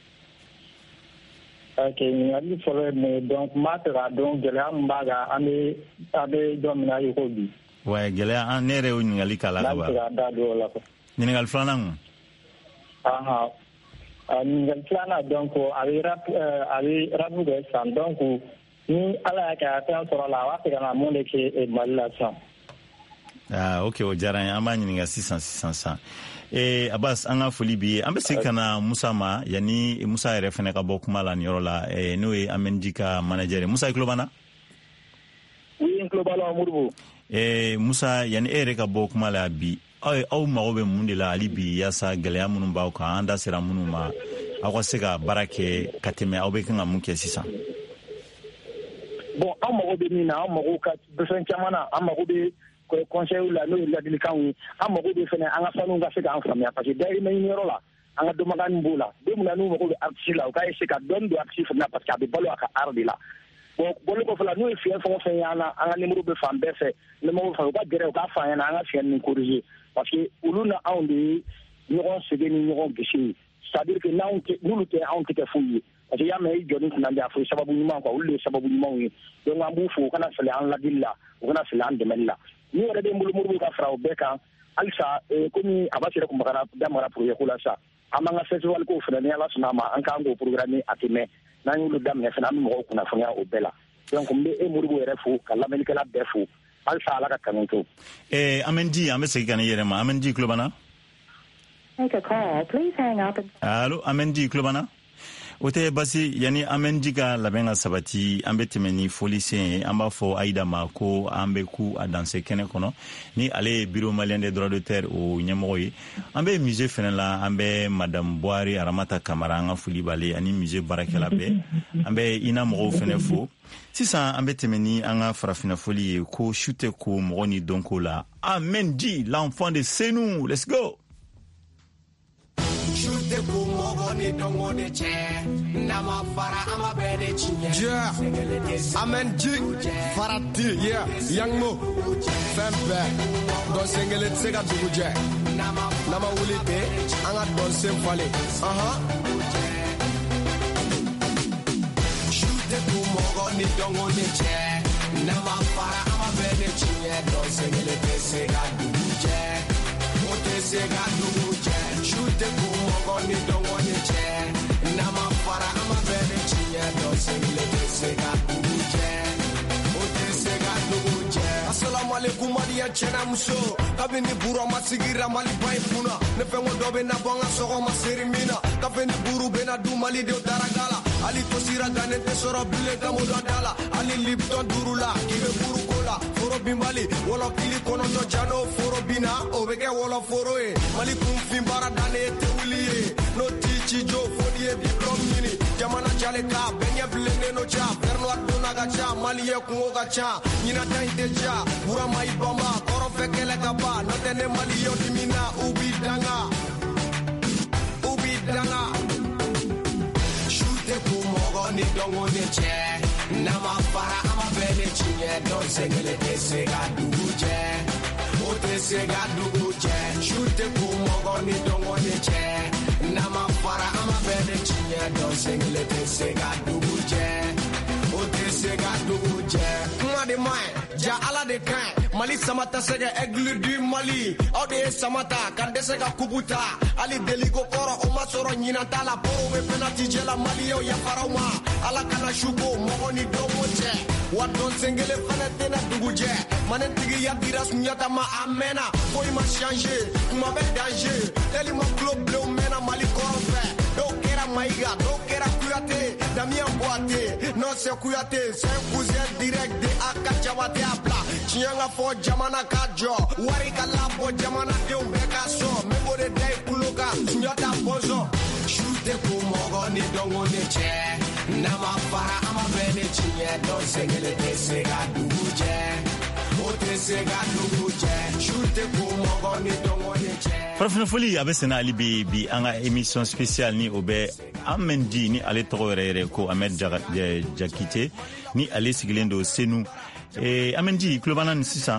ok ɲininkali fɔlɔ ye mun ye donc n b'a fɛ k'a dɔn gɛlɛya min b'a kan an bɛ an bɛ don min na i ko bi ouais gɛlɛya an ne yɛrɛ y'o ɲininkali k'a la ka ban n'a bɛ se k'a da don o la quoi ɲininkali filanan kun ahan ɲininkali filanan donc a bɛ rap a bɛ rap kɛ sisan donc ni Ala y'a kɛ a fɛn sɔrɔ a la a b'a fɛ ka na mun de kɛ Mali la sisan ah ok o diyara an ye an b'a ɲininka sisan sisan sisan eh Abbas an ka foli b'i ye an bɛ segin ka na Musa ma yanni Musa yɛrɛ fana ka bɔ kuma la nin yɔrɔ la eh n'o ye Amendi ka manager ye Musa i tulo b'an na oui n tulo b'a la Modibo eh Musa yanni e yɛrɛ ka bɔ kuma la bi aw aw mago bɛ mun de la hali bi yaasa gɛlɛya minnu b'aw kan an da sera minnu ma aw ka se ka baara kɛ ka tɛmɛ aw bɛ kan ka mun kɛ sisan bon an mago bɛ min na an mago ka fɛn caman na an mago bɛ conseil la n'o ye ladilikanw ye an mago bɛ fɛnɛ an ka faniw ka se k'an faamuya parce que dayirimɛ ɲiniyɔrɔ la an ka dɔnbagani b'o la don min na n'u mago bɛ artiste la u k'a essayer ka dɔɔni don artiste fana parce que a bɛ balo a ka art de la bon bɔlen kɔfɛ la n'u ye fiɲɛ fɛn o fɛn y'an na an ka numéro bɛ fan bɛɛ fɛ numéro fɛ u ka gɛrɛ u k'a fɔ an ɲɛna an ka fiɲɛ ninnu corriger parce que olu na anw de ye ɲɔgɔn sege ni ɲɔgɔn gosi ye c'est à dire que n'anw tɛ n'olu tɛ anw tɛ kɛ foyi ye parce que i y'a mɛn i jɔni kunna a fɔ ye sababu ɲuman quoi olu de ye sababu ɲumanw ye donc an b'u fo u kana fili an ladili la u kana fili an dɛmɛli la ni yɛrɛ bɛ n bolo Modibo ka fara o bɛɛ kan halisa komi a b'a sera kun damara projet ko la sa an b'an ka festival ko fana ni Ala sɔnna ma an k'an k'o programme a tɛ mɛn n'an y'olu daminɛ fana an bɛ mɔgɔw kunnafoniya o bɛɛ la donc n bɛ e Modibo yɛrɛ fo ka lamɛnnikɛla bɛɛ fo halisa Ala ka kanu to eh Amendi an bɛ segin ka ne yɛrɛ ma Amendi i tulo b'an na Take a call. Please hang up. allo Amendi i tulo b'an na o tɛ basi yani an bɛ ji ka labɛn ka sabati an bɛ tɛmɛ ni foli sen ye an b'a fɔ Aïda ma ko an bɛ ku a danse kɛnɛ kɔnɔ ni ale ye bureau malien des droits de terre o ɲɛmɔgɔ ye an bɛ musée fɛnɛ la an bɛ madame Boari Aramata Kamara an ka foli b'ale ani musée baarakɛla bɛɛ an bɛ ina mɔgɔw fɛnɛ fo sisan an bɛ tɛmɛ ni an ka farafina foli ye ko su tɛ ko mɔgɔ ni dɔnko la Amen Di l'enfant de Senu let's go. Yeah, Amen G, Farati, yeah, Young Mo, Fempe, Don Sengele Sega Duguje, Nama Ulite, Anga Don Semfale, uh-huh. Shoot the Kumogoni Dongoni Chair, Nama Fara, I'm a bed, Don Sengele Sega Duguje. Sega Duguje, shoot the Kumogoni Dongoni Chair, Nama Fara, I'm a bed, Don Sengele Sega Duguje, Sega Duguje. Assalamu alaikum, Maria Chena Muso, Kabini Buru Masigira Mali Paipuna, Nefemo Dobena Bonga Sogoma Serimina, Kabini Buru Bena Dumali de Taragala, Ali Tosira Ganete Sora Bile Gamodala, Ali Lipton Durula, Kive Buru Kola, Foro Bimbali, Wolo Kili Konoto Jano, Foro Bina, Oveke Wolo Foroe, Mali Kumfimbara Dane Tewili, no Tichi Jo, Fodie Diplomini, Jamana Jaleka, Benya Blene no Cha, Perno Adonagacha, Malia Kuogacha, Nina Tainteja, Burama Ibama, Korofekele Kaba, Notene Malio Dimina, Ubi Danga, Ubi Danga. Shute Kumogoni Dongoni Che, Nama Fara, Ama Bene Chinye, Don Sengele Sega Duguje, Ote Sega Duguje, Shute Kumogoni Dongoni Che, Nama Fara, Ama Bene Chinye, Don Sengele Sega Duguje, Ote Sega Duguje, Kuma de Mai, Ja Ala de Kain. Mali Samata Sega Aigle du Mali, Ode Samata, Kandesega Kubuta, Ali Deligo Koro, Omasoro Ninantala, Poro, Penati Jela Malio Yafaroma, Alakana Shugo, Mohoni Domoche, Wadon Sengele Fanatena Duguje, Manentigi Yadiras Nyatama Amena, Koima Change, Kumabe Danger, Telimo Club Bleu Mena Mali Korofe, Dokera Maiga, Dokera Kuyate, Damian Boate, non c'est Kuyate, c'est un cousin direct de Akachawate Apla, Chianga for Jamana Kajo, Warika Labo Jamana de Umbekaso, Memore Day Kuluka, Nyata Bozo, Shute Kumogoni Dongoni Che, Nama Fara Ama Bene Chinye, Don Sengele Sega Duguje, Ote Sega Duguje, Shute Kumogoni Dongoni Che. Farafina foli a bɛ sɛnɛ ali bi bi an ka émission spéciale ni o bɛ Amen Di ni ale tɔgɔ yɛrɛ yɛrɛ ko Ahmed Jakite ni ale sigilen don Senu. Eh, Amen Di tulo b'an na ni sisan.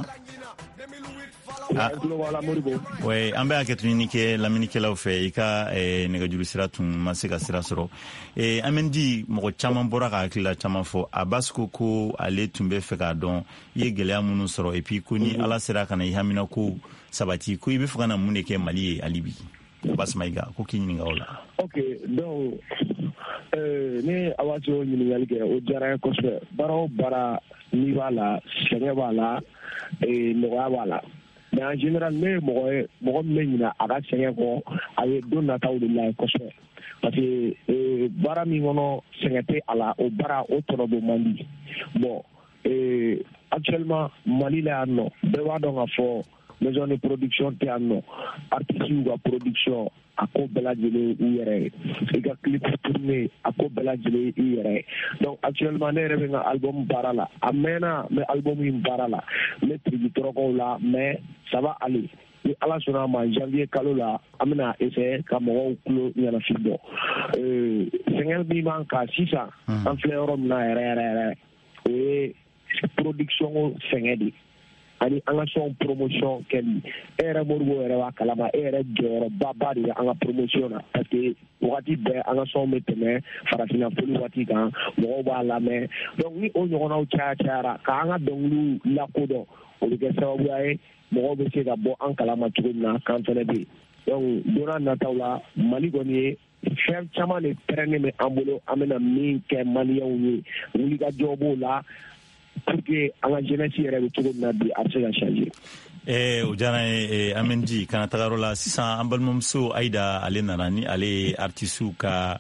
Ah, ouais, an bɛ hakɛto ɲini kɛ lamɛnnikɛlaw fɛ i ka eh, nɛgɛjuru sira tun ma se ka sira sɔrɔ. Eh, Amen Di mɔgɔ caman bɔra ka hakilila caman fɔ Abbas ko ko ale tun bɛ fɛ k'a dɔn i ye gɛlɛya minnu sɔrɔ et puis ko ni Ala sera ka na i hamina ko sabati ko i bɛ fɛ ka na mun de kɛ Mali ye hali bi. Abbas Maïga ko k'i ɲininka o la. Ok, donc euh, ni Awa t'o ɲininkali kɛ o diyara n ye kosɛbɛ. Baara o baara n'i b'a la sɛgɛn b'a la nɔgɔya b'a la. Mais en général ne ye mɔgɔ ye mɔgɔ min bɛ ɲina a ka sɛgɛn kɔ a ye don nataw de la ye kosɛbɛ. Parce que euh, baara min kɔnɔ sɛgɛn tɛ a la o baara o tɔnɔbɔ man di. Bon euh, actuellement Mali la yan nɔ bɛɛ b'a dɔn ka fɔ maison de production tɛ yan nɔ artistes ka production a ko bɛɛ lajɛlen u yɛrɛ ye i ka clip tourné a ko bɛɛ lajɛlen i yɛrɛ ye donc actuellement ne yɛrɛ bɛ n ka album baara la a mɛnna n bɛ album in baara la n bɛ tiriki tɔrɔkɔw la mais ça va aller ni Ala sɔnna a ma janvier kalo la an bɛna essayer ka mɔgɔw tulo ɲɛnafin bɔ sɛgɛn min b'an kan sisan an filɛ yɔrɔ min na yɛrɛ yɛrɛ yɛrɛ o ye production ko sɛgɛn de ani an ka sɔn promotion kɛli e yɛrɛ Moribo yɛrɛ b'a kalama e yɛrɛ jɔyɔrɔba ba de ye an ka promotion na parce que wagati bɛɛ an ka sɔn bɛ tɛmɛ farafina foli waati kan mɔgɔw b'a lamɛn donc ni o ɲɔgɔnnaw caya cayara ka an ka dɔnkiliw lakodɔn o bɛ kɛ sababuya ye mɔgɔw bɛ se ka bɔ an kalama cogo min na k'an fɛnɛ bɛ yen donc donna nataw la Mali kɔni ye fɛn caman de pɛrɛnnen bɛ an bolo an bɛna min kɛ maliyɛnw ye wulikajɔ b'o la pour que an ka jeunesse yɛrɛ bɛ cogo min na bi a bɛ se ka changer. Eh, o diyara n ye Amen Di kana taga yɔrɔ la sisan an balimamuso Aïda ale nana ni ale ye artiste ka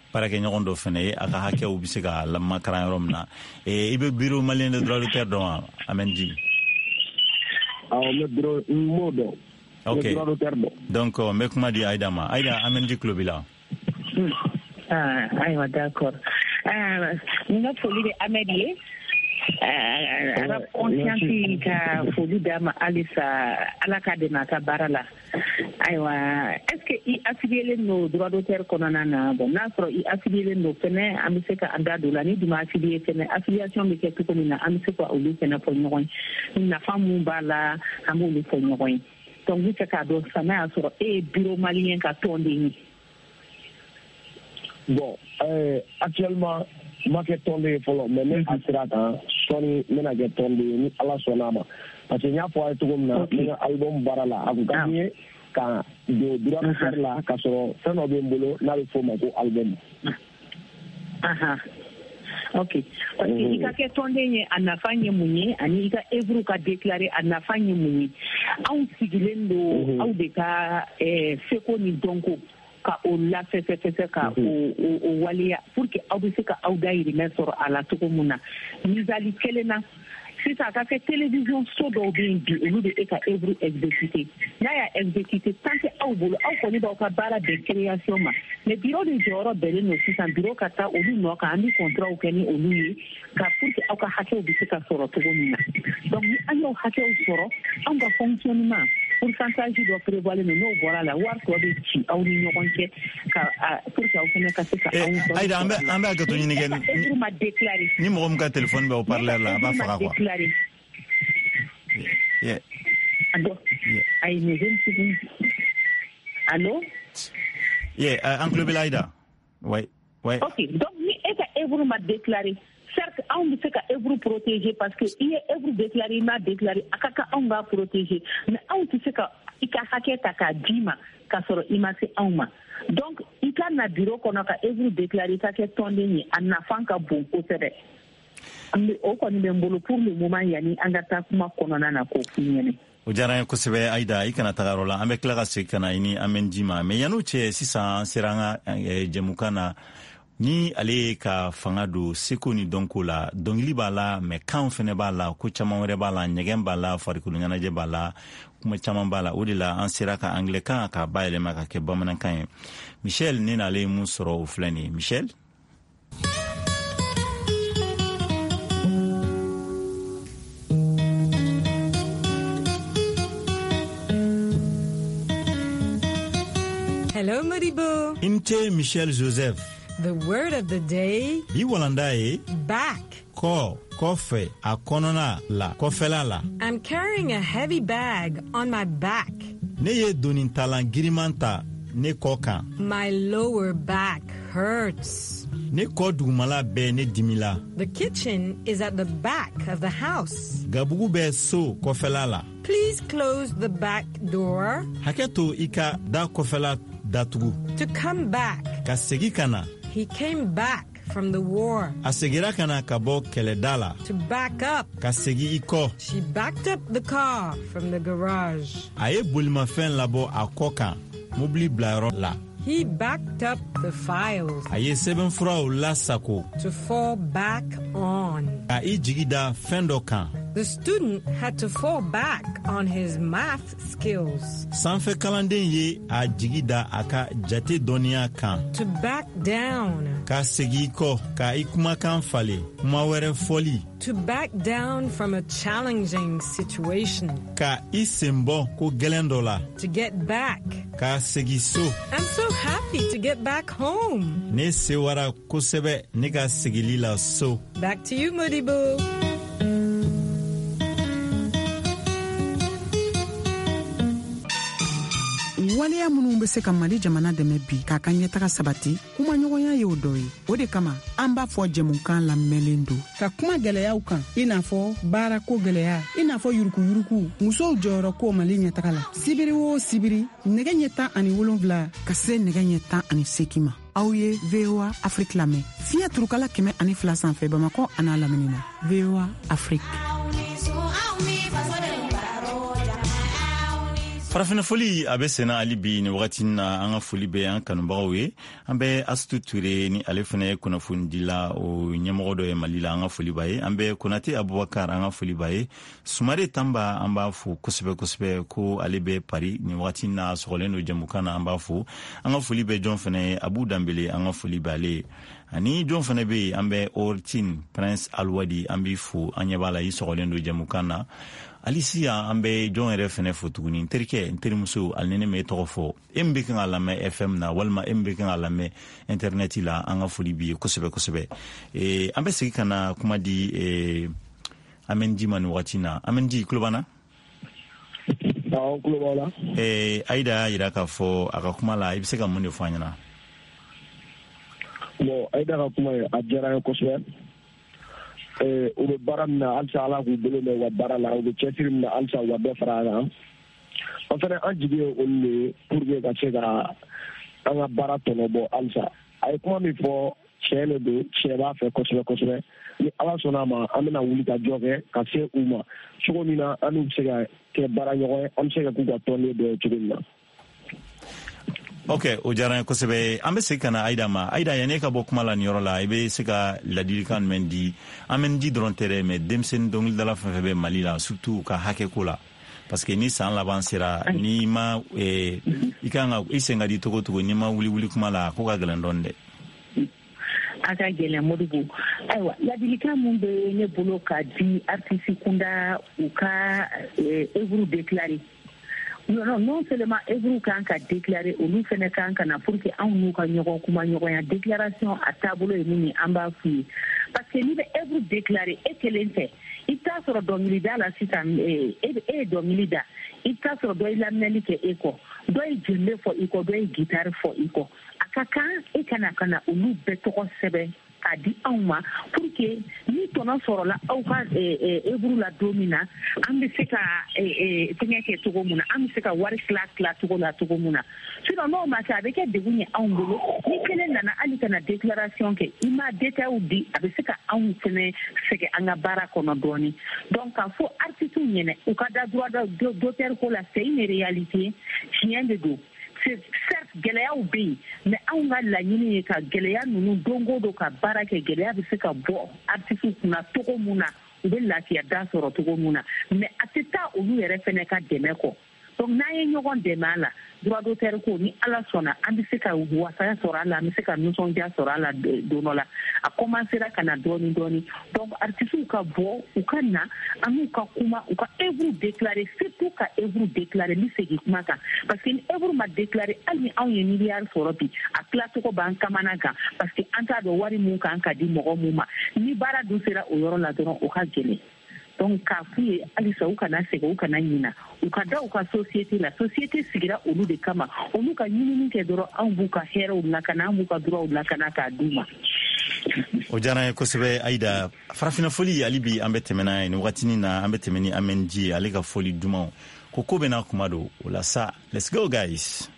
para que ɲɔgɔn dɔ fɛnɛ ye a ka hakɛw bɛ se ka lamakaran yɔrɔ min na i bɛ bureau malien de droit d'auteur dɔn wa Amen Djim? awɔ n bɛ bureau n m'o dɔn. ok donc n bɛ kuma di Aïda ma. Aïda, Amen Dji tulo b'i la. ah ayiwa d'accord n ka foli bɛ Ahmed ye. ala conscience ka foli d'a ma halisa ala ka dɛmɛ a ka baara la. ayiwa est ce que i affilielen no droit d'auteur kɔnɔna na bon n'a sɔrɔ i affilielen no fɛnɛ an bɛ se ka an da don la ni dun ma affilié fɛnɛ affiliation bɛ kɛ cogo min na an bɛ se ka olu fɛnɛ fɔ ɲɔgɔn ye nafa mun b'a la an b'olu fɔ ɲɔgɔn ye donc n bɛ fɛ k'a dɔn sisan n'a y'a sɔrɔ e ye bureau malien ka tɔnden ye. bon euh, actuellement ma kɛ tɔnden ye fɔlɔ mais ne a sera kan sɔɔni n bɛna kɛ tɔnden ye ni ala sɔnn'a ma parce que n y'a fɔ a ye cogo min na ne ka album baara la a kun ka di n ye ka don droit d'auteur la k'a sɔrɔ fɛn dɔ bɛ n bolo n'a bɛ f'o ma ko album. ok parce que i ka kɛ tɔnden ye a nafa ye mun ye ani i ka œuvre ka déclarer a nafa ye mun ye anw sigilen don aw de ka seko ni dɔnko ka o lafɛsɛfɛsɛ ka o waleya pour que aw bɛ se ka aw dayirimɛ sɔrɔ a la cogo min na misali kelen na sisan a ka kɛ télévision so dɔw bɛ yen bi olu de e ka œuvre exécuté n'a y'a exécuté tant que aw bolo aw kɔni b'aw ka baara bɛn création ma mais bureau de jɔyɔrɔ bɛnnen don sisan bureau ka taa olu nɔ kan an bɛ contrat kɛ ni olu ye ka pour que aw ka hakɛw bɛ se ka sɔrɔ cogo min na donc ni an y'o hakɛw sɔrɔ anw ka fonctionnement pourcentage dɔ prévoilen don n'o bɔra la wari tɔ bɛ ci aw ni ɲɔgɔn cɛ ka pour que aw fana ka se ka aw dɔn. Aïda, an bɛ an bɛ hakɛto ɲini kɛ ni mɔgɔ min ka téléphone bɛ o parleur la a b'a faga quoi. Yeah. Allô? Yeah. Aïe, mais je ne suis pas... Allô? Yeah, uh, Uncle Belaïda. Ouais, ouais. Ok, donc, ni eka œuvre m'a déclaré. Certes, on ne sait qu'à œuvre protéger parce que il est œuvre déclaré, m'a déclaré, akaka on va protéger. Mais on ne sait qu'à ika haketa ka dima, ka soro imasi auma. Donc, ika na bureau qu'on a ka œuvre déclaré, ka ke tondeni, an na fanka bon posere. o kɔni bɛ n bolo pour le moment yani an ka taa kuma kɔnɔna na k'o f'i ɲɛnɛ. O diyara n ye kosɛbɛ Aïda, i kana taga yɔrɔ la, an bɛ tila ka segin ka na i ni Amen Dji ma. Mais yan'o cɛ sisan sera an ka jɛmukan na ni ale ka fanga don seko ni dɔnko la, dɔnkili b'a la mais kan fɛnɛ b'a la, ko caman wɛrɛ b'a la, ɲɛgɛn b'a la, farikolo ɲɛnajɛ b'a la, kuma caman b'a la. O de la an sera ka anglais kan ka bayɛlɛma ka kɛ bamanankan ye. Michel ne n'ale ye mun sɔrɔ o filɛ nin ye. Michel? Hello, Modibo. Inte Michel Joseph. The word of the day. Bi walanda ye. Back. Ko, kofe, akonona la, kofela la. I'm carrying a heavy bag on my back. Ne ye donin talan girimanta ne kokan. My lower back hurts. Ne ko dugumala be ne dimila. The kitchen is at the back of the house. Gabugu be so kofela la. Please close the back door. Haketo ika da kofela datugu. To come back. Ka segi kana. He came back from the war. A segira kana ka bɔ kɛlɛda la. To back up. Ka segi i kɔ. She backed up the car from the garage. A ye bolimafɛn labɔ a kɔ kan mobili bilayɔrɔ la. He backed up the files. A ye sɛbɛnfuraw lasako. To fall back on. Ka i jigi da fɛn dɔ kan. The student had to fall back on his math skills. Sanfɛ kalanden ye a jigi da a ka jate dɔnniya kan. To back down. Ka segi kɔ, ka i kumakan falen, kuma wɛrɛ fɔli. To back down from a challenging situation. Ka i sen bɔ ko gɛlɛn dɔ la. To get back. Ka segi so. I'm so happy to get back home. Ne sewara kosɛbɛ ne ka segili la so. Back to you, Modibo. waleya minnu bɛ se ka Mali jamana dɛmɛ bi k'a ka ɲɛtaga sabati kuma ɲɔgɔnya ye o dɔ ye. O de kama an b'a fɔ jɛmukan lamɛnlen don ka kuma gɛlɛyaw kan i n'a fɔ baarako gɛlɛya, i n'a fɔ yurukuyuruku, musow jɔyɔrɔ ko Mali ɲɛtaga la. Sibiri o sibiri nɛgɛ ɲɛ tan ani wolonwula ka se nɛgɛ ɲɛ tan ani seegin ma. Aw ye V O A Afrique lamɛn fiɲɛ turukala kɛmɛ ani fila sanfɛ Bamakɔ a n'a lamini na. V O A Afrique. farafina foli abe sena ali bi ni wagati na an ka foli bɛ an kanubagaw ye an bɛ Astou Touré ni ale fana ye kunnafoni dila o ɲɛmɔgɔ dɔ ye Mali la an ka foli b'a ye an bɛ Konate Abubakar an ka foli b'a ye Sumare Tamba an b'a fo kosɛbɛ kosɛbɛ ko ale bɛ Paris ni wagati na sɔgɔlen do jɛmukan na an b'a fo an ka foli bɛ jɔn fana ye Abu Dambele an ka foli b'ale ani jɔn fana bɛ an bɛ Ortine Prince Alwadi an b'i fo an ɲɛ b'a la i sɔgɔlen do jɛmukan na Alicia an bɛ jɔn yɛrɛ fɛnɛ fo tuguni n terikɛ n terimuso ali ni ne m'e tɔgɔ fɔ e min bɛ kan ka lamɛn F M na walima e min bɛ kan ka lamɛn internet la an ka foli b'i ye kosɛbɛ kosɛbɛ eh, an bɛ segin ka na kuma di eh, Amendi ma ni wagati na Amendi tulo b'an na awɔ tulo b'aw la eh, Aida y'a jira k'a fɔ a ka kuma la i bɛ se ka mun de fɔ an ɲɛna bon Aida ka kuma ye a diyara n ye kosɛbɛ u bɛ baara min na halisa Ala k'u bolo mɛn u ka baara la u bɛ cɛsiri min na halisa u ka bɛɛ fara a kan an fana an jigi ye olu de ye pour que ka se ka an ka baara tɔnɔ bɔ halisa a ye kuma min fɔ tiɲɛ de don tiɲɛ b'a fɛ kosɛbɛ kosɛbɛ ni Ala sɔnna ma an bɛna wuli ka jɔ kɛ ka se u ma cogo min na an n'u bɛ se ka kɛ baara ɲɔgɔn ye an bɛ se ka k'u ka tɔnden dɔ ye cogo min na. Ok, o diyara n ye kosɛbɛ an bɛ segin ka na Aida ma Aida yanni e ka bɔ kuma la nin yɔrɔ la i bɛ se ka ladilikan jumɛn di an bɛ di dɔrɔn tɛ dɛ mais denmisɛnnin dɔnkilidala fɛn fɛn bɛ Mali la surtout ka hakɛ ko la parce que ni san laban sera ni ma eh, i kan ka i sen ka di togo togo ni ma wuli wuli kuma la ko ka gɛlɛn dɔɔni dɛ. A ka gɛlɛn Modibo ayiwa ladilikan mun bɛ ne bolo ka di artiste kunda u ka œuvre déclarée non non non seulement œuvre kan ka déclarer olu fɛnɛ kan ka na pour que anw n'u ka ɲɔgɔn kuma ɲɔgɔnya déclaration a taabolo ye min ye an b'a f'u ye parce que n'i bɛ œuvre déclarer e kelen tɛ i t'a sɔrɔ dɔnkilida la sisan e ye dɔnkili da i t'a sɔrɔ dɔ ye laminɛli kɛ e kɔ dɔ ye jenbe fɔ i kɔ dɔ ye gitari fɔ i kɔ a ka kan e kana ka na olu bɛɛ tɔgɔ sɛbɛn k'a di anw ma pour que ni tɔnɔ sɔrɔla aw ka œuvre la don min na an bɛ se ka fɛngɛ kɛ cogo min na an bɛ se ka wari tila tila cogo la cogo min na sinon n'o ma kɛ a bɛ kɛ degun ye anw bolo ni kelen nana hali kana déclaration kɛ i ma détail di a bɛ se ka anw fɛnɛ sɛgɛn an ka baara kɔnɔ dɔɔni donc k'a fɔ artiste ɲɛna u ka da droit d'auteur ko la c'est une réalité tiɲɛ de don certes gɛlɛyaw bɛ yen mais anw ka laɲini ye ka gɛlɛya ninnu don o don ka baara kɛ gɛlɛya bɛ se ka bɔ artiste kunna cogo min na u bɛ lafiya da sɔrɔ cogo min na mais a tɛ taa olu yɛrɛ fɛnɛ ka dɛmɛ kɔ donc n'an ye ɲɔgɔn dɛmɛ a la droit d'auteur ko ni Ala sɔnna an bɛ se ka wasaya sɔrɔ a la an bɛ se ka nisɔndiya sɔrɔ a la don dɔ la a commencera ka na dɔɔni dɔɔni donc artistes ka bɔ u ka na an n'u ka kuma u ka œuvre déclarée surtout ka œuvre déclarée ni segin kuma kan parce que ni œuvre ma déclarée hali ni anw ye miliyari sɔrɔ bi a tilacogo b'an kamana kan parce que an t'a dɔn wari mun kan ka di mɔgɔ mun ma ni baara dun sera o yɔrɔ la dɔrɔn o ka gɛlɛn donc k'a f'u ye halisa u kana segin u kana ɲina u ka da u ka société la société sigira olu de kama olu ka ɲinini kɛ dɔrɔn anw b'u ka hɛrɛw lakana an b'u ka droitw lakana k'a d'u ma. O diyara n ye kosɛbɛ Aida farafina foli hali bi an bɛ tɛmɛ n'a ye nin wagatinin na an bɛ tɛmɛ ni Amendi ale ka foli dumanw ko ko bɛ n'a kuma don o la sa let's go guys.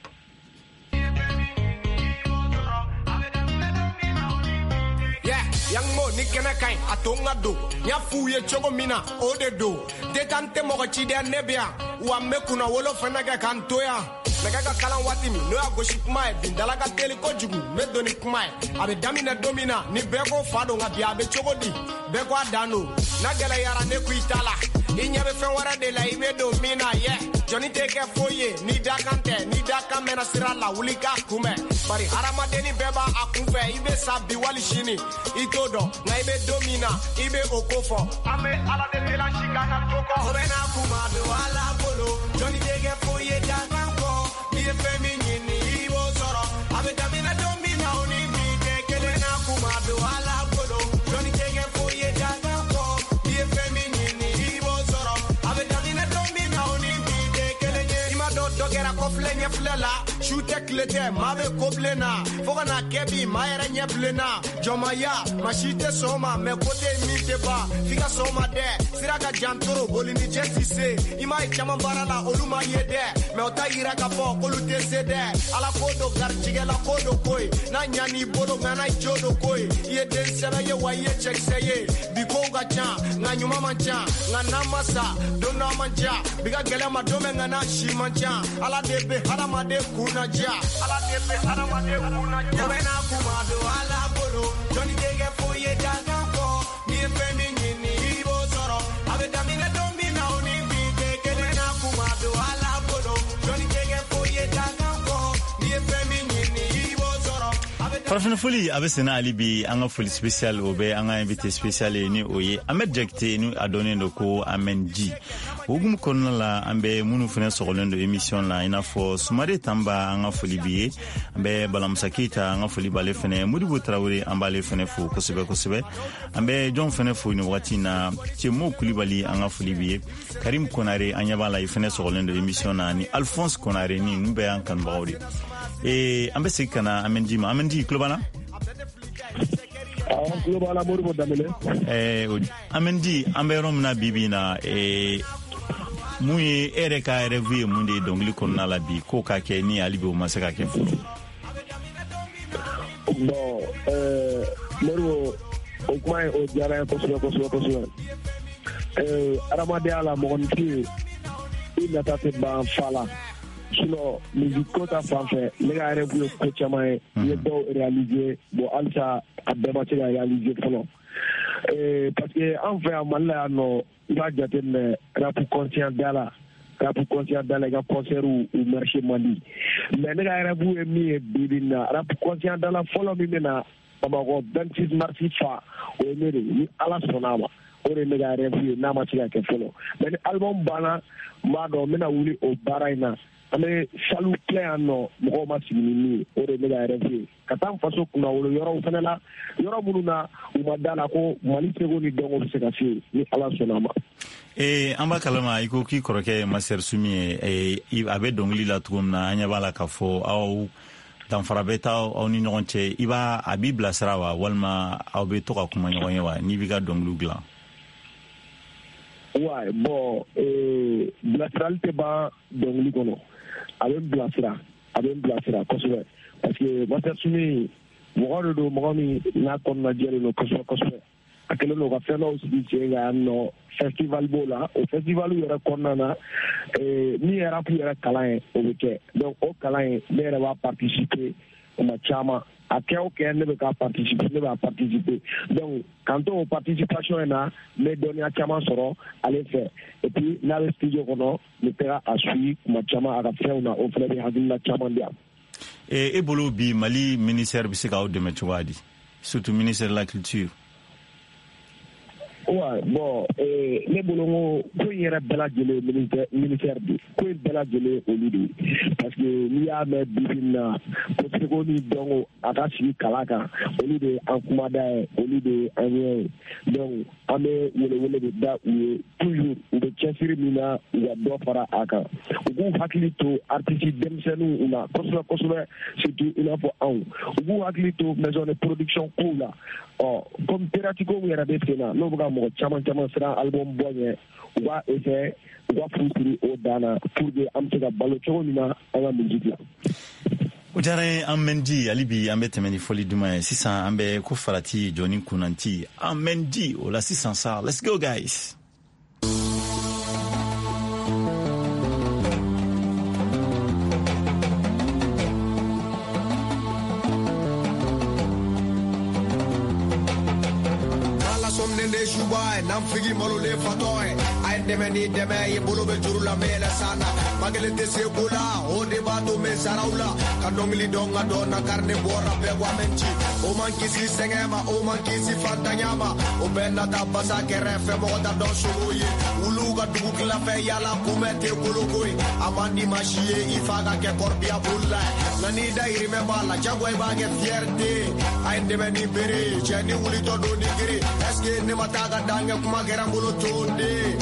Yang mo ni kena kai atonga do nya fu ye chogo mina o de do de tante mo chi de nebia wa me kuna wolo fana ga kantoya mega ga kala wati mi no ya go ship mai bin dala ga tele ko jugu me do ni mai abe damina domina ni be ko fado nga bia be chogo di be ko adano na gele yara ne ku itala inya be fen wara de la ibe domina ye joni teke foye ni da kante ni da kamera sirala ulika kume bari harama de ni beba akunfe ibe sabi wali shini itodo na ibe domina ibe okofo ame ala de la shikana koko obena kuma do ala bolo joni teke foye da kanko ibe feminine ibo soro abe damina domina oni mi tekele na kuma do ala bolo joni teke foye da kanko ibe feminine ibo soro abe damina domina oni mi tekele ima do dogera ko flenya flela chute klete mabe koblena fogana kebi mayere nyeblena jomaya machite soma me kote mite ba figa soma de siraka jantoro bolini jeti se imai chama barala oluma yede me otayira ka fo kolute sede ala kodo garjige la kodo koy na nyani bolo ngana jodo koy yede sala ye waye check seye biko ga cha nganyuma mancha ngana masa dona mancha biga gele madome ngana shi mancha ala debe harama de kuna ja ala debe harama de kuna ja bena kumado ala bolo joni dege foye daga ko ni femi ni ibo soro abe damine domina oni bige kele na kumado ala bolo joni dege foye daga ko ni femi ni ibo soro farafina foli abe sena ali bi anga foli special obe anga invité spécial ni oye Ahmed Jakite ni adonné ndoko Amenji ogum konna la ambe munu fene sogolendo émission la ina fo sumare tamba anga foli biye ambe balamsa kita anga foli bale fene Modibo Traoré ambale fene fo kosebe kosebe ambe John fene fo ni wati na Tchemo Koulibaly anga foli biye Karim Konare anya bala fene sogolendo émission na ni Alphonse Konare ni numbe an kan bawdi e ambe sikana Amenji ma Amenji klobana ah klobana Modibo damele eh Amenji ambe romna bibina e muye ere ka ere vie munde dongli konna la bi ko ka ke ni ali bo masaka ke fu bon euh Modibo o kuma o jara ko so ko so ko so euh aramade ala mo nti ina tate ba fala sino musique ko ta fanfɛ ne ka ere bu ko chama ye do réaliser bon alsa abema ti réaliser folo euh parce que en fait amalla no va jaten rap conscient dala rap conscient dala ga concert ou marché Mali mais ne ga rap bu mi bibina rap conscient dala follow mi na Bamako vingt-six mars fa o ne ni ala sonama o ne ga rap na ma tiga ke follow mais album bana ma do mena wuli o baraina ame salu plein no mo ma simini o ne ga rap katam faso kuna wolo yoro fenela yoro mununa o madala ko Mali tego ni dongo se ka fi ni ala sonama e amba kalama iko ki koroke maser sumi e abe dongli la tugumna anya bala ka fo au dan farabeta au ni nonche iba abibla sarawa walma au be to ka kuma nyowa ni biga donglu gla ouais bon euh blastralité ba dongli kono abe blastra abe blastra koswe parce que maser sumi mo do mo mi na kon na jere no koswe koswe akelo no ka felo aussi chenga no festival bola o festival yera konnana eh ni era pu era kalae o beke donc o kalae ne era va participer o machama akeo ke ne ka participer ne va participer donc quand on participation na me donner a chama soro aller faire et puis na le studio kono ne pera a suivre machama a faire na o frère hadina chama dia e e bolo bi Mali ministère bisika o de metwadi surtout ministère de la culture. Ouais, bon, eh, les bolongo, quoi il y a bella gelé ministère de, quoi bella gelé au lieu parce que il y a mes bibina, parce que on y dongo atachi kalaka, au lieu de ankumada, au lieu de anye, donc ame wole wole de da ou toujours ou de chefiri mina ou de dofara aka, ou hakilito artiste demsenu una, kosula kosula surtout il a pour un, ou hakilito maison de production cool oh comme Teratico ou yara defena, no buga mo chama chama sera album bonye wa ese wa futuri o dana pour de amtega balo chomina ala musique la ujare Amenji alibi ambete meni foli duma sisa ambe ko farati Johnny Kunanti Amenji o la six cents ça let's go guys. Nam figi malo le fatoy ay deme ni deme y bolo be juru la mela sana magele de se bola o de bato me saraula kandongli donga dona carne bora be wa menchi o man kisi sengema o man kisi fantanyama o bella da basa che refe moda do shuyi uluga dugu kila fe yala kumete kulugui amandi machie ifaga ke korbia bulla nani dai remember la jagwe ba ge fierte ay deme ni bere cheni uli to do ni giri eske ne mataga danga kuma gerambulo tonde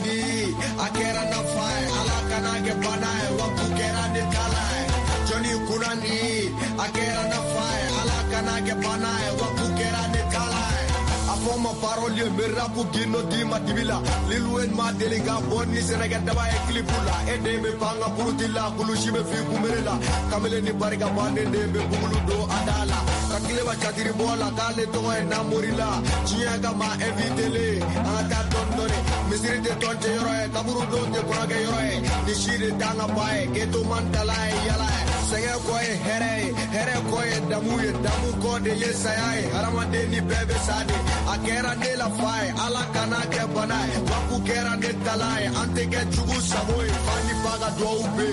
kunandi akera na fai ala kana ke banai waku kera ne kalai Johnny kunandi akera na fai ala kana ke banai waku kera ne kalai afoma parole mera ku gino di matibila lilwen ma delinga bonni senega daba e clipula e de me panga purutila kulushi me fi kumerela kamele ni bariga bande de be bulu do adala kakile wa chatiri bola kale to e namurila chiaga ma evitele aka tondore misiri de tonje yoro e kaburu do de kurage yoro e nishire danga bae geto mandala e yala sege ko e here here ko e damu e damu ko de yesai haramade ni bebe sade akera de la fai ala kana ke banai waku kera de talai ante ke chugu samoi fani paga do ube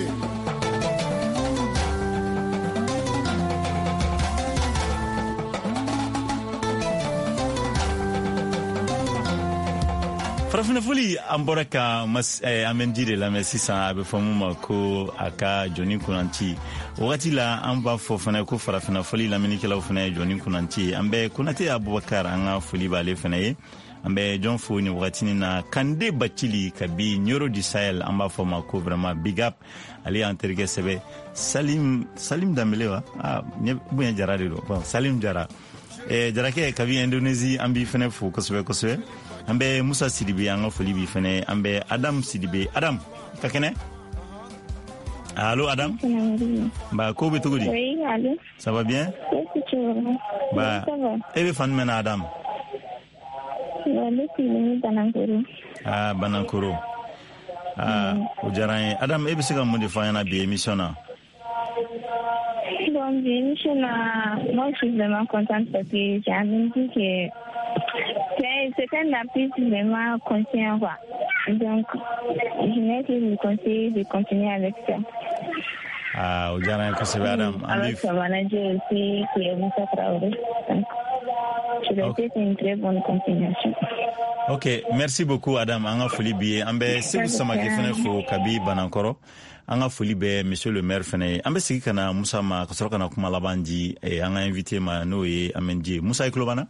farafina foli an bɔra ka amendi de lamɛn sisan a bɛ fɔ mun ma ko a ka jɔni kunanci wagati la an b'a fɔ fana ko farafina foli lamɛnnikɛlaw fana ye jɔni kunanci an bɛ konate abubakar an ka foli b'ale fana ye an bɛ jɔn fo ni wagatinin na kande bacili kabi ɲoro di sahel an b'a fɔ ma ko vraiment big up ale y'an terikɛ sɛbɛ salim salim danbele wa ah bonya jara de do bon salim jara eh jarakɛ kabi indonésie an b'i fana fo kosɛbɛ kosɛbɛ an bɛ Musa Sidibe an ka foli bi fɛnɛ an bɛ Adam Sidibe Adam ka kɛnɛ allo Adam ba ko bɛ cogo di oui allo ça va bien ba e bɛ fan jumɛn na Adam ne filimi Banankoro ah Banankoro ah o diyara n ye Adam e bɛ se ka mun de fɔ an ɲɛna bi émission na bon bi émission na moi je suis vraiment contente parce que j'ai envie de dire que c'est un artiste vraiment conscient, quoi. Donc, je n'ai que le conseil de continuer avec ça. Ah, au Ghana, que c'est Adam. Avec son manager aussi, qui est Moussa Traoré. Donc, je vais okay. Une très bonne continuation. Ok, merci beaucoup, Adam. Anga foli biye. Ambe, si vous samake fene fo kabi Banankoro. Anga foli be, monsieur le maire fene. Ambe sigi kana Moussa ma, kasoro kana kuma labandi, e anga invité ma noe amendi. Moussa iklobana?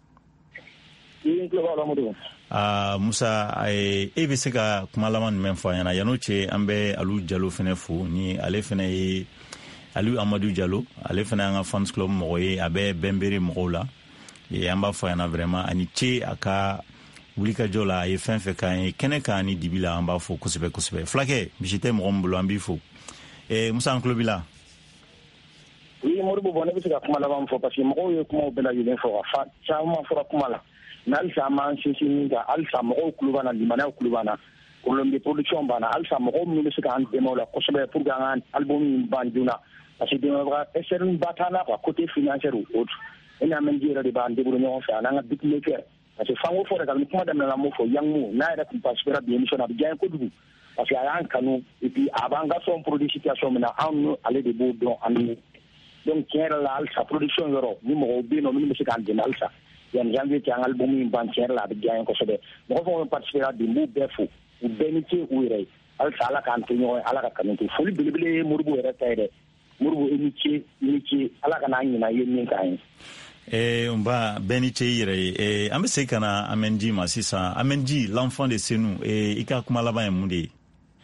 Uh, Musa e bɛ se ka kuma laban jumɛn fɔ an ɲɛna yan'o cɛ an bɛ Alu Jalo fana fo ni ale fana ye Alu Amadu Jalo ale fana y'an ka fans club mɔgɔ ye a bɛ bɛnbere mɔgɔw la e an b'a fɔ an ɲɛna vraiment ani ce a ka wulikajɔ la a ye fɛn fɛn k'an ye kɛnɛ kan ni dibi la an b'a fɔ kosɛbɛ kosɛbɛ fulakɛ misi tɛ mɔgɔ min bolo an b'i fo e Musa an tulo b'i la. oui Moribo bon ne bɛ se ka kuma laban fɔ parce que mɔgɔw ye kumaw bɛɛ lajɛlen fɔ ka fa caman fɔra kuma la. Alsa man sinsin ka alsa mɔgɔw kulo b'an na limanaw kulo b'an na problème de production b'an na alsa mɔgɔw minnu bɛ se k'an dɛmɛ o la kosɛbɛ pour que an ka album in ban joona parce que dɛmɛbaga externe ba t'an na quoi côté financier ou autre e n'a mɛn ji yɛrɛ de b'an débrouiller ɲɔgɔn fɛ an n'an ka beatmaker parce que fanko fɔ de kabini kuma daminɛ na m'o fɔ Yango n'a yɛrɛ tun participera bi émission na a bɛ diya n ye kojugu parce que a y'an kanu et puis a b'an ka sɔn produit situation min na anw n'o ale de b'o dɔn an ni donc tiɲɛ yɛrɛ la alsa production yɔrɔ ni mɔgɔw bɛ yen nɔ minnu bɛ se k'an dɛmɛ alsa yan janvier cɛ an ka album in ban tiɲɛ la a bɛ diya n ye kosɛbɛ mɔgɔ fɛn o fɛn participera bi n b'u bɛɛ fo u bɛɛ ni ce u yɛrɛ ye halisa ala k'an to ɲɔgɔn ye ala ka kanu to foli belebele ye Moribo yɛrɛ ta ye dɛ Moribo i ni ce i ni ce ala ka n'an ɲina ye min k'an ye. Eh, on va bɛɛ ni ce i yɛrɛ ye eh, an bɛ segin ka na Amendi ma sisan Amendi l'enfant de Senu eh, i ka kuma laban ye mun de ye.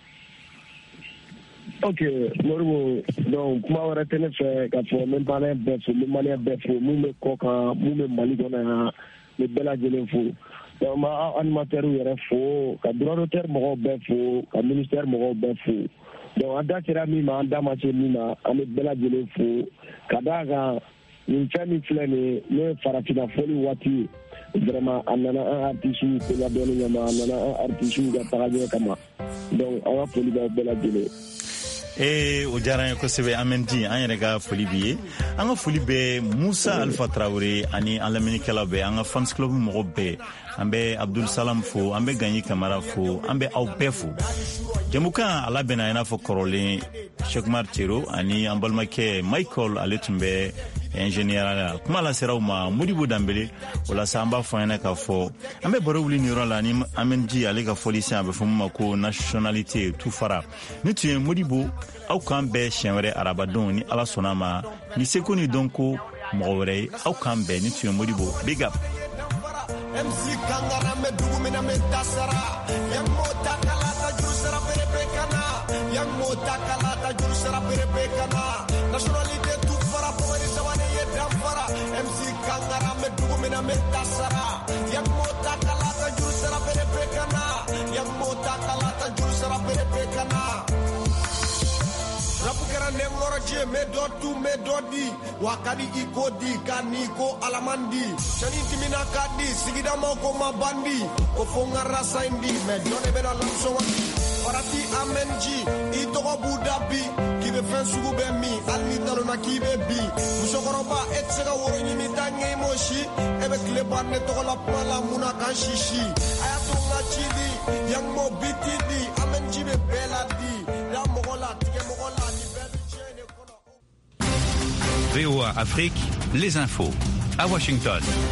Ok, Moribo, donc kuma wɛrɛ tɛ ne fɛ ka fɔ n bɛ maliyɛn bɛɛ fo n bɛ maliyɛn bɛɛ fo mun bɛ kɔ kan mun bɛ Mali kɔnɔ yan n bɛ bɛɛ lajɛlen fo donc n bɛ animateurs yɛrɛ fo ka droit d'auteur mɔgɔw bɛɛ fo ka ministère mɔgɔw bɛɛ fo donc an da sera min ma an da ma se min ma an bɛ bɛɛ lajɛlen fo ka d'a kan nin fɛn min filɛ nin ye n'o ye farafinna foli waati ye vraiment a nana an artistes ko ladɔnni kama a nana an artistes ka tagaɲɛ kama donc an ka foli b'aw bɛɛ lajɛlen. Eh, o diyara n ye kosɛbɛ Amendi an yɛrɛ ka foli b'i ye an ka foli bɛ Musa Alpha Traoré ani an lamɛnnikɛlaw bɛɛ an ka fans club mɔgɔ bɛɛ an bɛ Abdul Salam fo an bɛ Ganyi Kamara fo an bɛ aw bɛɛ fo jamukan ala bɛna i n'a fɔ kɔrɔlen Cheikh Umar Tero ani an balimakɛ Michael ale tun bɛ ingénieur la kuma la seraw ma Modibo Dambele o la sa an b'a fɔ an ɲɛna k'a fɔ an bɛ baro wuli nin yɔrɔ la ni Amendi ale ka fɔli sen a bɛ fɔ mun ma ko nationalité tu fara ni tun ye Modibo aw k'an bɛɛ siɲɛ wɛrɛ arabadenw ni ala sɔnna ma ni seko ni dɔn ko mɔgɔ wɛrɛ ye aw k'an bɛɛ ni tun ye Modibo big up. M C kangara me dugu mina me tasara yang mota kalata juru sera berebe kana yang mota kalata juru sera berebe kana nationalité tout fara pawari sawane ye damfara M C kangara me dugu mina me tasara yang mota kalata juru sera berebe kana yang mota kalata juru sera berebe kana rapu kera nengoro je me dotu me dodi wakadi ikodi kaniko alamandi chani timina kadi sigida moko mabandi ofonga rasa indi me done bena lamso wandi parati amenji itoko budabi kibe fensugu be mi alni talona kibe bi musokoroba etsega woro nyimi tange moshi ebe klebanne toko la pala muna kanshishi ayatonga chidi yang mo bitidi amenji be beladi la mogola tige mogola V O A Afrique, les infos à Washington.